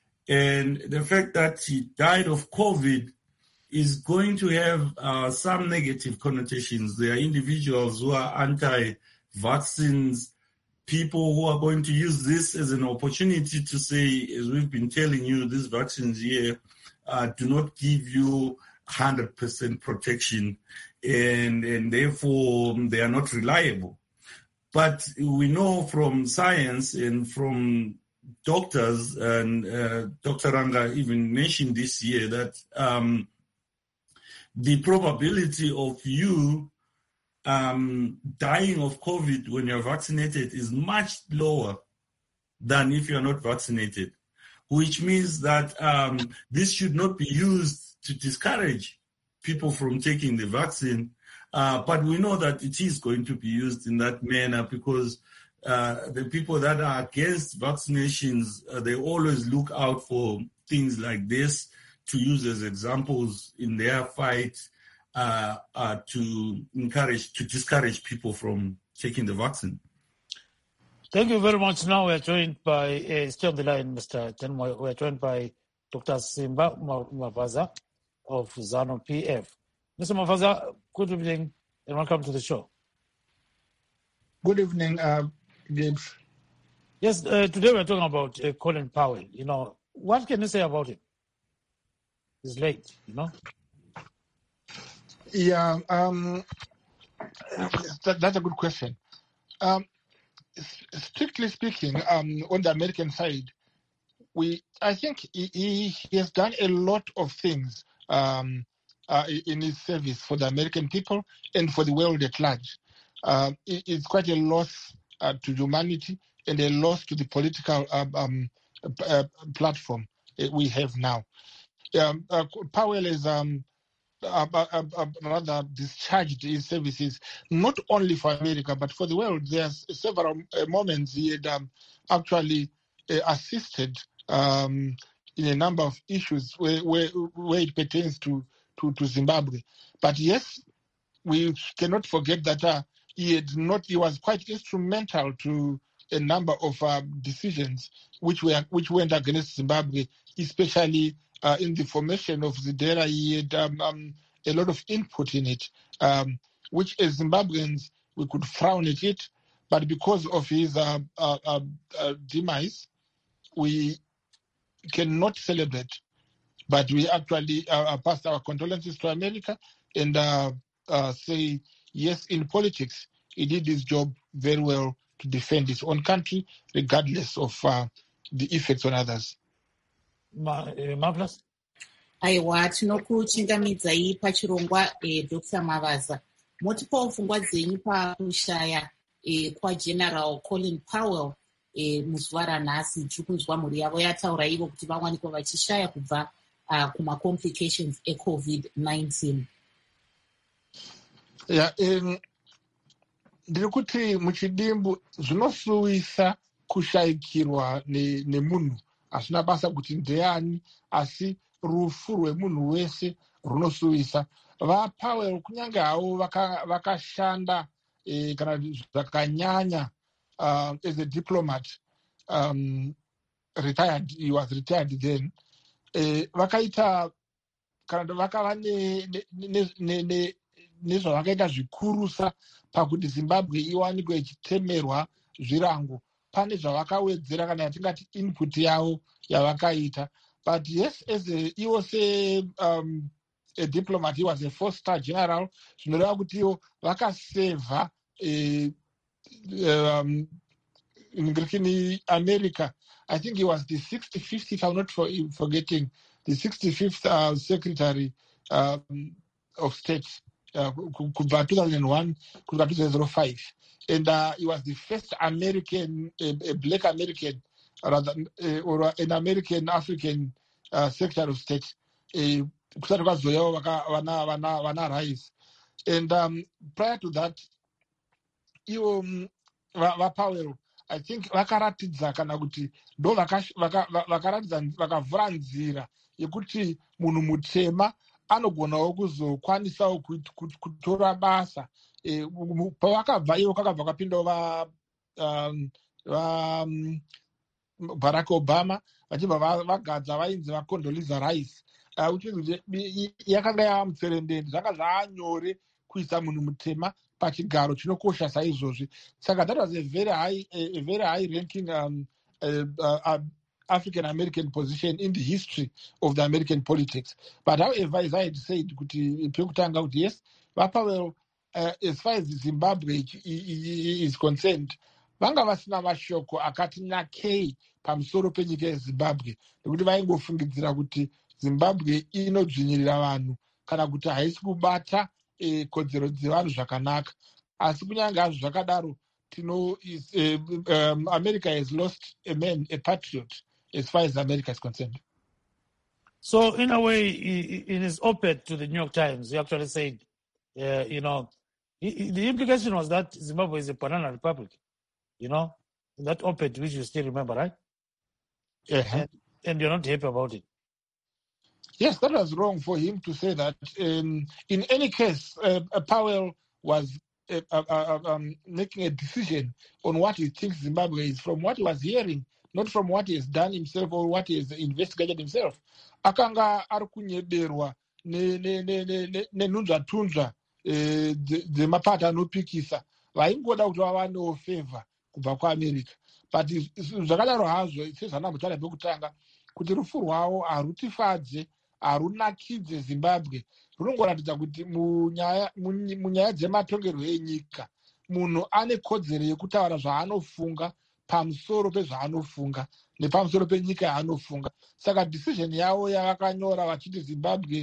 And the fact that he died of COVID is going to have uh, some negative connotations. There are individuals who are anti-vaccines, people who are going to use this as an opportunity to say, as we've been telling you, these vaccines here uh, do not give you one hundred percent protection, and, and therefore they are not reliable. But we know from science and from doctors, and uh, Doctor Ranga even mentioned this year that um, the probability of you um, dying of COVID when you're vaccinated is much lower than if you're not vaccinated, which means that um, this should not be used to discourage people from taking the vaccine. Uh, but we know that it is going to be used in that manner because uh, the people that are against vaccinations, uh, they always look out for things like this to use as examples in their fight uh, uh, to encourage, to discourage people from taking the vaccine. Thank you very much. Now we are joined by, uh, stay on the line, Mister Tenmoy, we are joined by Doctor Simba Mavaza of ZANU P F. Mister Mavaza, good evening and welcome to the show. Good evening, uh, James. Yes, uh, today we are talking about uh, Colin Powell. You know, what can you say about him? is late, you know? Yeah, um, that, that's a good question. Um, strictly speaking, um, on the American side, we I think he, he, he has done a lot of things um, uh, in his service for the American people and for the world at large. Uh, it, it's quite a loss uh, to humanity and a loss to the political uh, um, uh, platform we have now. Um, uh, Powell is um, uh, uh, uh, rather discharged his services not only for America but for the world. There's several uh, moments he had um, actually uh, assisted um, in a number of issues where, where, where it pertains to, to, to Zimbabwe. But yes, we cannot forget that uh, he had not. He was quite instrumental to a number of uh, decisions which were which went against Zimbabwe, especially uh, in the formation of Zidera. He had um, um, a lot of input in it, um, which as Zimbabweans we could frown at it, but because of his uh, uh, uh, uh, demise, we cannot celebrate. But we actually uh, pass our condolences to America and uh, uh, say, yes, in politics, he did his job very well to defend his own country, regardless of uh, the effects on others. Ma, uh, Marvelous? Aiwa, tinokuchingamidzai pachirongwa eh, Doctor Mavaza. Motipawo pfungwa dzenyu pakushaya eh, kwaGeneral Colin Powell eh, muzuva ranhasi. Tiri kunzwa mhuri yavo yataura ivo kuti vawanikwa vachishaya kubva uh, kuma-complications ecovid nineteen. Yeah, um, ndiri kuti muchidimbu zvinosuwisa kushayikirwa nemunhu asina basa kuti ndeani, asi rufu rwemunhu wese runosuwisa. VaPowell kunyange havo vakashanda eh, kana zvakanyanya uh, as a diplomat, um, retired, he was retired then, eh, vakaita kana vakava nezvavakaita zvikurusa pakuti Zimbabwe iwanikwe ichitemerwa zvirango. Pane zvavakawedzera kana yatingati input yavo yavakaita. But yes, as a, he was a, um, a diplomat, he was a four-star general. Zvinoreva kuti ivo vakaseva eh, um, in America. I think he was the sixty-fifth, if I'm not for, forgetting, the sixty-fifth uh, Secretary um, of State, uh, two thousand one to two thousand five. And uh, he was the first American, a, a black American, rather, uh, or an American African uh, Secretary of State. Uh, and um, prior to that, you, um, Powell, I think vakaratidza kana kuti ndo vakaratidza vakavhura nzira yekuti munhu mutema anogonawo kuzokwanisawo kutora basa. Pavakabva ivo kakabva kapindawo va Barack Obama vachibva vagadza vainzi vaCondoleezza Rice, yakanga yava mutserendende. Zvanga zvaanyore kuisa munhu mutema pachigaro chinokosha saizvozvi. Saka that was a very high, a, a very high ranking um, uh, uh, African American position in the history of the American politics. But however, as I had said, yes, VaPowell, uh, as far as Zimbabwe is concerned, vanga vasina mashoko akati nakei pamusoro penyika yeZimbabwe, nekuti vaingofungidzira kuti Zimbabwe inodzvinyirira vanhu kana kuti haisi kubata eh, kodzero dzevanhu zvakanaka. Asi kunyange hazvo zvakadaro, tino uh, um, America has lost a man, a patriot, as far as America is concerned. So in a way, in his op-ed to the New York Times, he actually said, uh, you know, he, the implication was that Zimbabwe is a banana republic, you know, in that op-ed, which you still remember, right? Yeah. And, and you're not happy about it. Yes, that was wrong for him to say that. Um, in any case, uh, Powell was uh, uh, uh, um, making a decision on what he thinks Zimbabwe is from what he was hearing, not from what he has done himself or what he has investigated himself. Akanga ari kunyeberwa nenhunzva-tunzva dzemapato anopikisa vaingoda kuti vavanewo favor kubva kuAmerica. But zvakadaro hazvo, sezvanambotaura pekutanga, kuti rufu rwavo harutifadze, harunakidze zimbabwe, runongoratidza kuti munyaya munyaya dzematongerwo enyika munhu ane kodzero yekutaura zvaanofunga pamusoro pezvaanofunga nepamusoro penyika yaanofunga. Saka decision yavo yavakanyora vachiti zimbabwe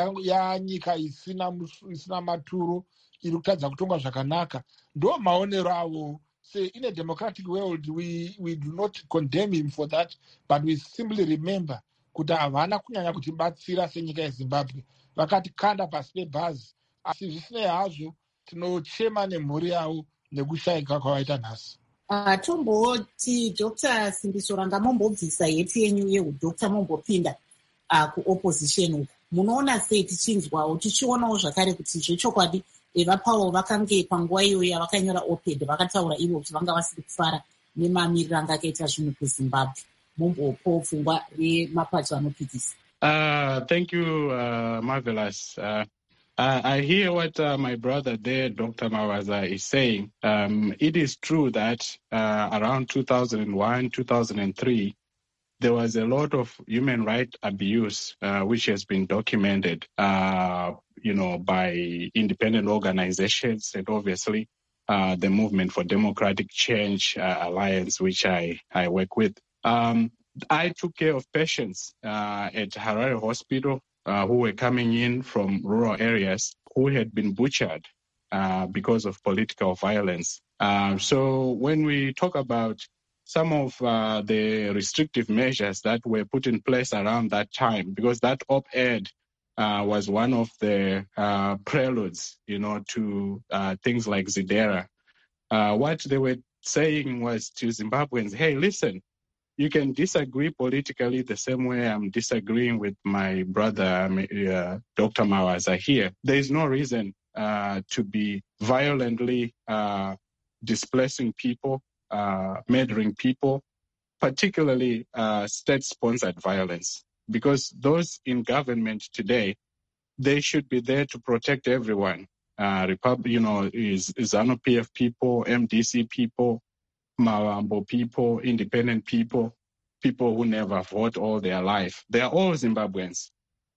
yanyika isina isina maturo iri kutadza kutongwa zvakanaka, ndo maonero avo. Say, in a democratic world, we, we do not condemn him for that, but we simply remember kuti havana kunyanya kutibatsira senyika yezimbabwe, vakatikanda pasi pebhazi. Asi zvisinei hazvo tinochema nemhuri yavo nekushayika kwavaita nhasi. Uh, tomboti Doctor Simbiso Ranga mombobvisa heti yenyu yeudokta mombopinda uh, kuopposition uku. Munoona sei tichinzwawo tichionawo zvakare kuti zvechokwadi evapawo vakange panguva iyoyo yavakanyora oped vakataura ivo kuti vanga vasiri kufara nemamiriro anga akaita zvinhu kuzimbabwe. Mombopo pfungwa remapato anopikisa. Uh, thank you, uh, Marvelous. Uh, I, I hear what uh, my brother there, Doctor Mawaza, is saying. Um, it is true that uh, around two thousand one, two thousand three, there was a lot of human rights abuse, uh, which has been documented, uh, you know, by independent organizations and obviously uh, the Movement for Democratic Change uh, Alliance, which I, I work with. Um, I took care of patients uh, at Harare Hospital uh, who were coming in from rural areas who had been butchered uh, because of political violence. Uh, so when we talk about some of uh, the restrictive measures that were put in place around that time, because that op-ed uh, was one of the uh, preludes, you know, to uh, things like Zidera. Uh, what they were saying was to Zimbabweans, hey, listen, you can disagree politically the same way I'm disagreeing with my brother, uh, Doctor Mawaza here. There is no reason uh, to be violently uh, displacing people, Uh, murdering people, particularly uh, state-sponsored violence, because those in government today, they should be there to protect everyone. Uh, Repub- you know, is, is ZANU-P F people, M D C people, Mawambo people, independent people, people who never vote all their life. They are all Zimbabweans.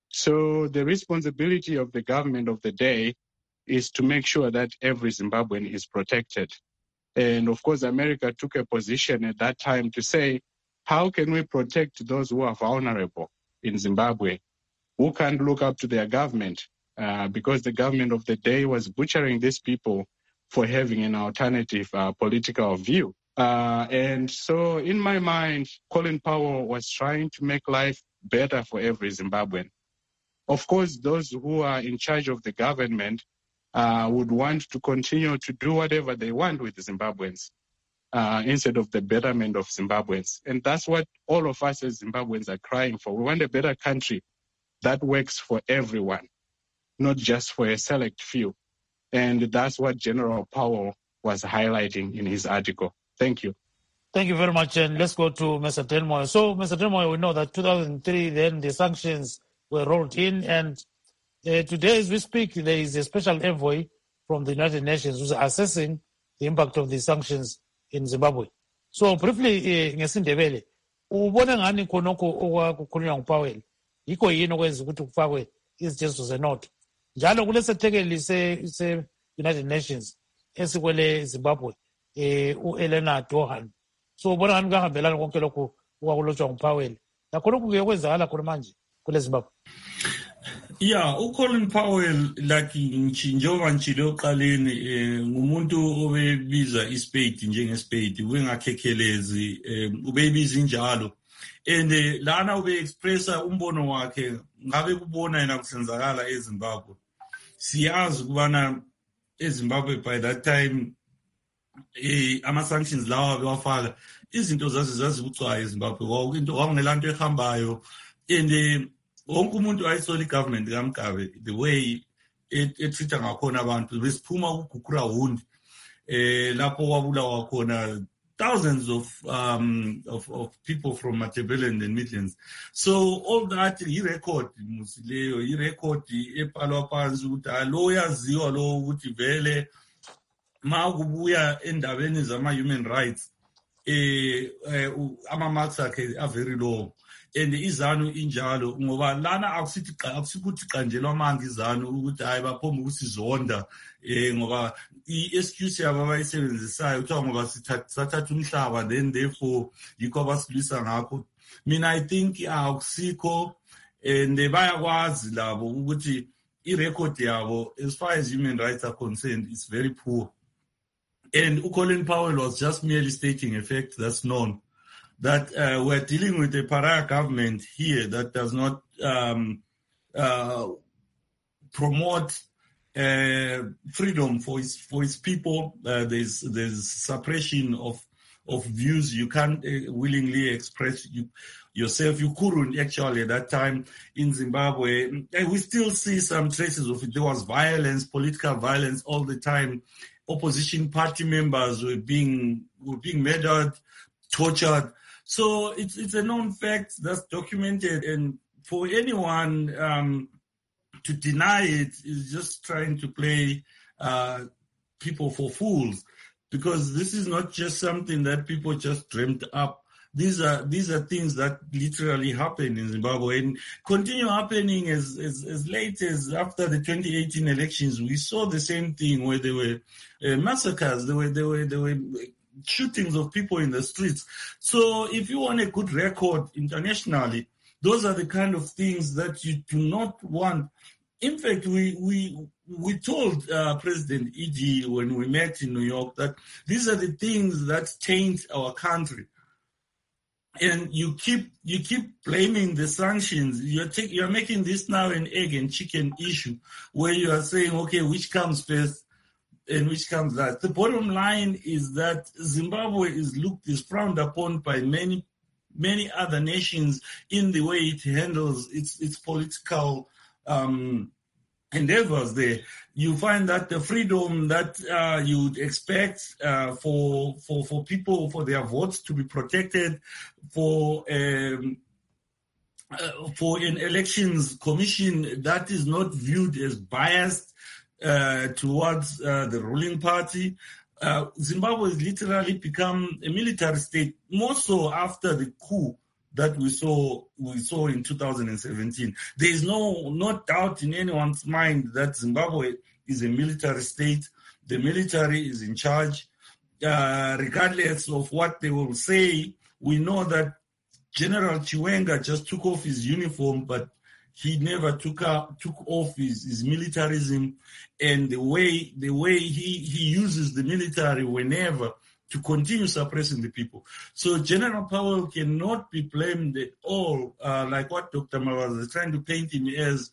So the responsibility of the government of the day is to make sure that every Zimbabwean is protected. And of course, America took a position at that time to say, how can we protect those who are vulnerable in Zimbabwe, who can't look up to their government? Uh, because the government of the day was butchering these people for having an alternative uh, political view. Uh, and so in my mind, Colin Powell was trying to make life better for every Zimbabwean. Of course, those who are in charge of the government Uh, would want to continue to do whatever they want with the Zimbabweans uh, instead of the betterment of Zimbabweans. And that's what all of us as Zimbabweans are crying for. We want a better country that works for everyone, not just for a select few. And that's what General Powell was highlighting in his article. Thank you. Thank you very much. And let's go to Mister Denmoy. So, Mister Denmoy, we know that two thousand three, then the sanctions were rolled in, and Uh, today, as we speak, there is a special envoy from the United Nations who's assessing the impact of the sanctions in Zimbabwe. So, briefly, uh, ngesindebele, ubona ngani khonokho okwakukhulunywa nguPowell yikho yini okwenza ukuthi kufakwe izijeziso zenotho njalo kulesethekeli se-United Nations esikwele Zimbabwe eh, u-Elena Dohan. So, ubona ngani kungahambelani konke lokhu okwakulotshwa nguPowell nakhonokho kuyokwenzakala khona manje kule Zimbabwe. Yeah, uColin Powell like njengoba ngitshilo oqaleni eh ngumuntu obebiza ispade njengespade wengakhekhelezi eh ubebiza injalo and lana ube expressa umbono wakhe ngabe kubona yena kusenzakala eZimbabwe. Siyazi kubana eZimbabwe by that time eh ama sanctions lawa bewafaka izinto zazi zazi ucwaye eZimbabwe kwaku into kwakungelanto ehambayo and wonke umuntu ayisola igovernment kaMgabe the way etreata ngakhona abantu besiphuma ukugugura hundi eh lapho kwabulawa khona thousands of um of, of people from Matabeleland and Midlands. So all that i record musileyo i record epalwa phansi ukuthi lo yaziwa lo ukuthi vele makubuya endabeni zama human rights eh ama-marks akhe are very low. And izanu injalo ngoba lana akusithi akusikuthi qanjelwa amanga izanu ukuthi hayi baphomba ukusizonda eh ngoba i-excuse yabo abayisebenzisayo kuthiwa ngoba sithatha umhlaba then therefore yikho abasilwisa ngakho. Mina I think akusikho and bayakwazi labo ukuthi i-record yabo as far as human rights are concerned is very poor. And Colin Powell was just merely stating a fact that's known, that uh, we're dealing with a pariah government here that does not um, uh, promote uh, freedom for its for its people. Uh, there's there's suppression of of views. You can't uh, willingly express you, yourself. You couldn't actually at that time in Zimbabwe. And we still see some traces of it. There was violence, political violence all the time. Opposition party members were being were being murdered, tortured. So it's it's a known fact that's documented, and for anyone um, to deny it is just trying to play uh, people for fools, because this is not just something that people just dreamt up. These are these are things that literally happen in Zimbabwe and continue happening as, as, as late as after the twenty eighteen elections. We saw the same thing where there were uh, massacres, there were there were there were shootings of people in the streets. So if you want a good record internationally, those are the kind of things that you do not want. In fact, we we we told uh, President E G when we met in New York that these are the things that change our country. And you keep you keep blaming the sanctions. You're take, you're making this now an egg and chicken issue, where you are saying, okay, which comes first and which comes last. The bottom line is that Zimbabwe is looked is frowned upon by many many other nations in the way it handles its its political um, endeavors. There, you find that the freedom that uh, you'd expect uh, for for for people for their votes to be protected, for um, uh, for an elections commission that is not viewed as biased uh, towards uh, the ruling party. Uh, Zimbabwe has literally become a military state, more so after the coup that we saw we saw in two thousand seventeen. There is no no doubt in anyone's mind that Zimbabwe is a military state. The military is in charge. Uh, regardless of what they will say, we know that General Chiwenga just took off his uniform, but he never took out, took off his, his militarism, and the way the way he, he uses the military whenever to continue suppressing the people. So General Powell cannot be blamed at all, uh, like what Doctor Mavaza is trying to paint him as.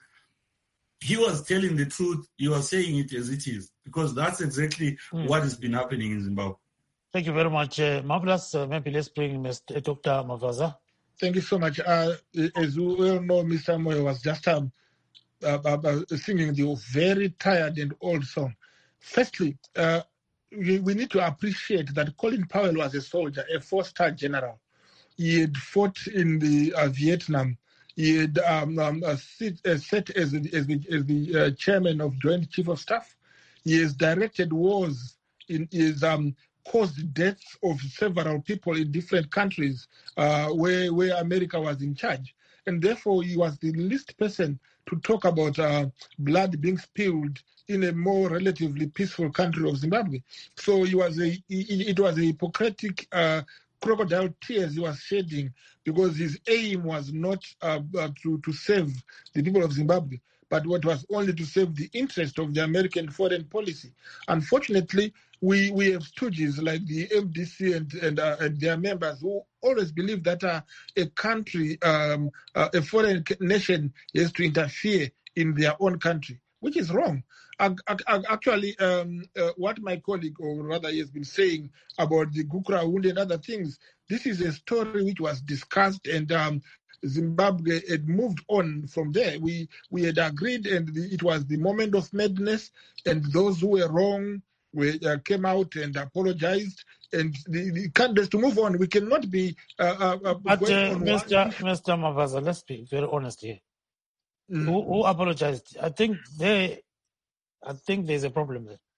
He was telling the truth. He was saying it as it is, because that's exactly mm. what has been happening in Zimbabwe. Thank you very much. Uh, Marvelous. Uh, maybe let's bring Mister Doctor Mavaza. Thank you so much. Uh, as you well know, Mister Moyo was just um, uh, uh, singing the very tired and old song. Firstly, uh, we, we need to appreciate that Colin Powell was a soldier, a four-star general. He had fought in the uh, Vietnam. He had um, um, uh, sit, uh, sat as, as the, as the uh, chairman of Joint Chief of Staff. He has directed wars. In his um, caused deaths of several people in different countries uh, where where America was in charge, and therefore he was the least person to talk about uh, blood being spilled in a more relatively peaceful country of Zimbabwe. So he was a he, it was a Hippocratic uh, crocodile tears he was shedding, because his aim was not uh, uh, to to save the people of Zimbabwe, but what was only to save the interest of the American foreign policy. Unfortunately, we, we have stooges like the M D C and and, uh, and their members who always believe that uh, a country, um, uh, a foreign nation has to interfere in their own country, which is wrong. Actually, um, uh, what my colleague, or rather he has been saying about the Gukra wound and other things, this is a story which was discussed, and um, Zimbabwe had moved on from there. We we had agreed, and the, it was the moment of madness, and those who were wrong we uh, came out and apologized, and the, the candidates to move on. We cannot be. Uh, uh, but uh, Mister Mister Mavaza, let's be very honest here. Mm. Who, who apologized? I think they. I think there's a problem there.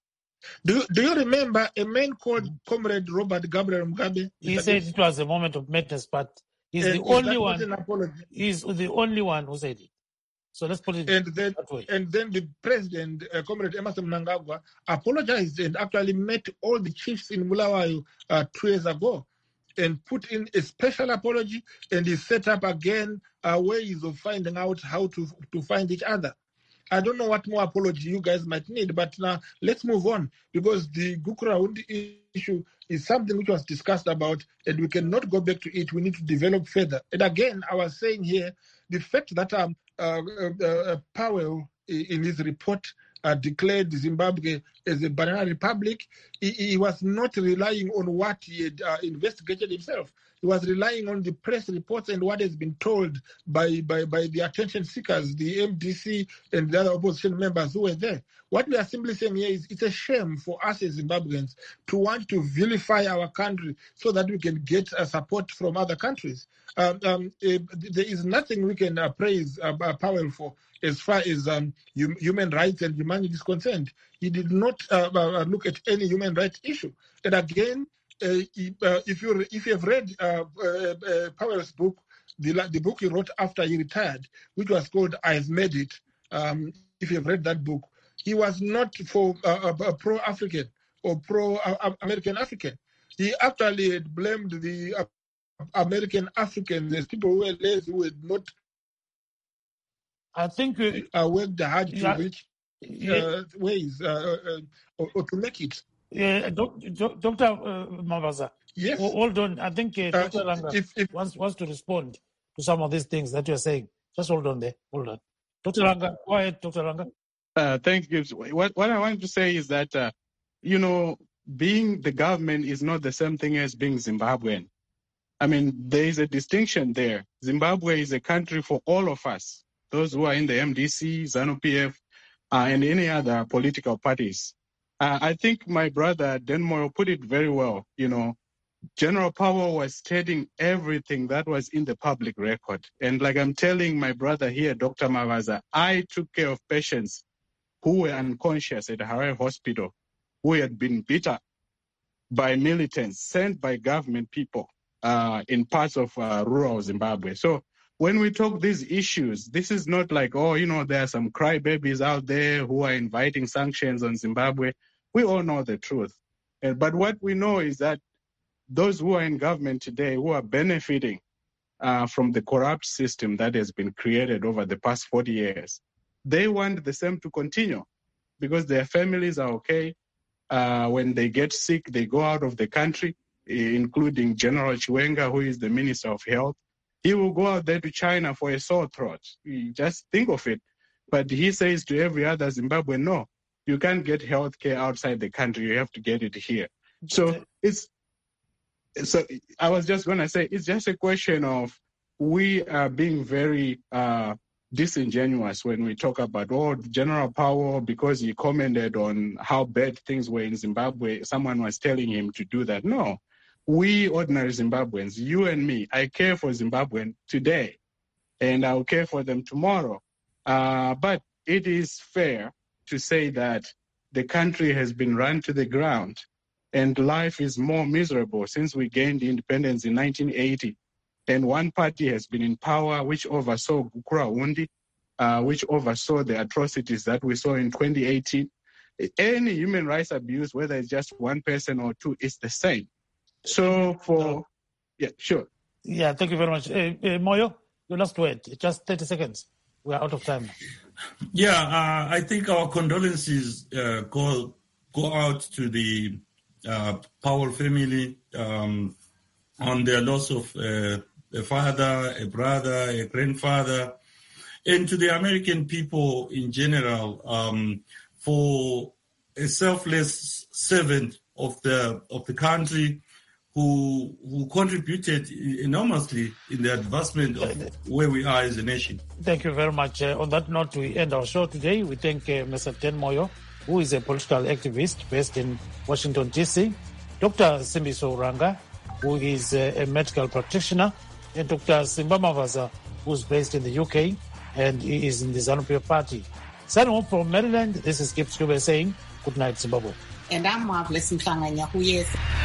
Do you, do you remember a man called Comrade Robert Gabriel Mugabe? He said it was a moment of madness, but he's And the is only that not one. an apology? He's the only one who said it. So let's put it And then, that way. and then the president, uh, Comrade Emerson Mnangagwa, apologized and actually met all the chiefs in Bulawayo uh, two years ago and put in a special apology, and he set up again uh, ways of finding out how to, to find each other. I don't know what more apology you guys might need, but now let's move on, because the Gukurahundi issue is something which was discussed about, and we cannot go back to it. We need to develop further. And again, I was saying here, the fact that um, uh, uh, uh, Powell, in his report, uh, declared Zimbabwe as a banana republic, he, he was not relying on what he had uh, investigated himself. He was relying on the press reports and what has been told by, by, by the attention seekers, the M D C and the other opposition members who were there. What we are simply saying here is it's a shame for us as Zimbabweans to want to vilify our country so that we can get uh, support from other countries. Um, um, uh, there is nothing we can uh, praise uh, Powell for as far as um, hum- human rights and humanity is concerned. He did not uh, uh, look at any human rights issue. And again, uh, he, uh, if you if you have read uh, uh, uh, Powell's book, the the book he wrote after he retired, which was called "I've Made It," um, if you have read that book, he was not for uh, uh, pro-African or pro-American African. He actually had blamed the uh, American Africans as people who were lazy, who had not I think we, uh, worked hard to yeah, reach uh, yeah, ways uh, uh, or, or to make it. yeah, doc, doc, Doctor Uh, Mavaza, Yes. ho- hold on. I think uh, Uh, Doctor Langa if, if wants, wants to respond to some of these things that you're saying. Just hold on there. Hold on. Doctor Langa, go ahead, Doctor Langa. Uh, thank you. What, what I want to say is that, uh, you know, being the government is not the same thing as being Zimbabwean. I mean, there is a distinction there. Zimbabwe is a country for all of us, those who are in the M D C, ZANU-P F, uh, and any other political parties. Uh, I think my brother Denmoyo put it very well. You know, General Powell was stating everything that was in the public record. And like I'm telling my brother here, Doctor Mavaza, I took care of patients who were unconscious at Harare Hospital, who had been beat up by militants sent by government people uh, in parts of uh, rural Zimbabwe. So when we talk these issues, this is not like, oh, you know, there are some crybabies out there who are inviting sanctions on Zimbabwe. We all know the truth. Uh, but what we know is that those who are in government today, who are benefiting uh, from the corrupt system that has been created over the past forty years, they want the same to continue because their families are okay. Uh, when they get sick, they go out of the country, including General Chiwenga, who is the Minister of Health. He will go out there to China for a sore throat. You just think of it. But he says to every other Zimbabwean, no, you can't get health care outside the country. You have to get it here. So it's so I was just going to say, it's just a question of we are being very uh, disingenuous when we talk about, oh, General Powell, because he commented on how bad things were in Zimbabwe, someone was telling him to do that. No, we ordinary Zimbabweans, you and me, I care for Zimbabwean today, and I'll care for them tomorrow. Uh, but it is fair to say that the country has been run to the ground and life is more miserable since we gained independence in nineteen eighty. And one party has been in power which oversaw Gukurahundi, uh, which oversaw the atrocities that we saw in twenty eighteen. Any human rights abuse, whether it's just one person or two, is the same. So for, yeah, sure. Yeah, thank you very much. Uh, uh, Moyo, your last word, just thirty seconds. We are out of time. Yeah, uh, I think our condolences uh, go go out to the uh, Powell family um, on their loss of uh, a father, a brother, a grandfather, and to the American people in general um, for a selfless servant of the of the country who who contributed enormously in the advancement of where we are as a nation. Thank you very much. Uh, on that note, we end our show today. We thank uh, Mister Denmoyo, who is a political activist based in Washington, D C, Doctor Simbiso Ranga, who is uh, a medical practitioner, and Doctor Simba Mavaza, who is based in the U K, and he is in the ZANU-P F party. Signing off from Maryland, this is Gibbs Dube saying, good night, Zimbabwe. And I'm Marvelous Mhlanga Nyahuyesa.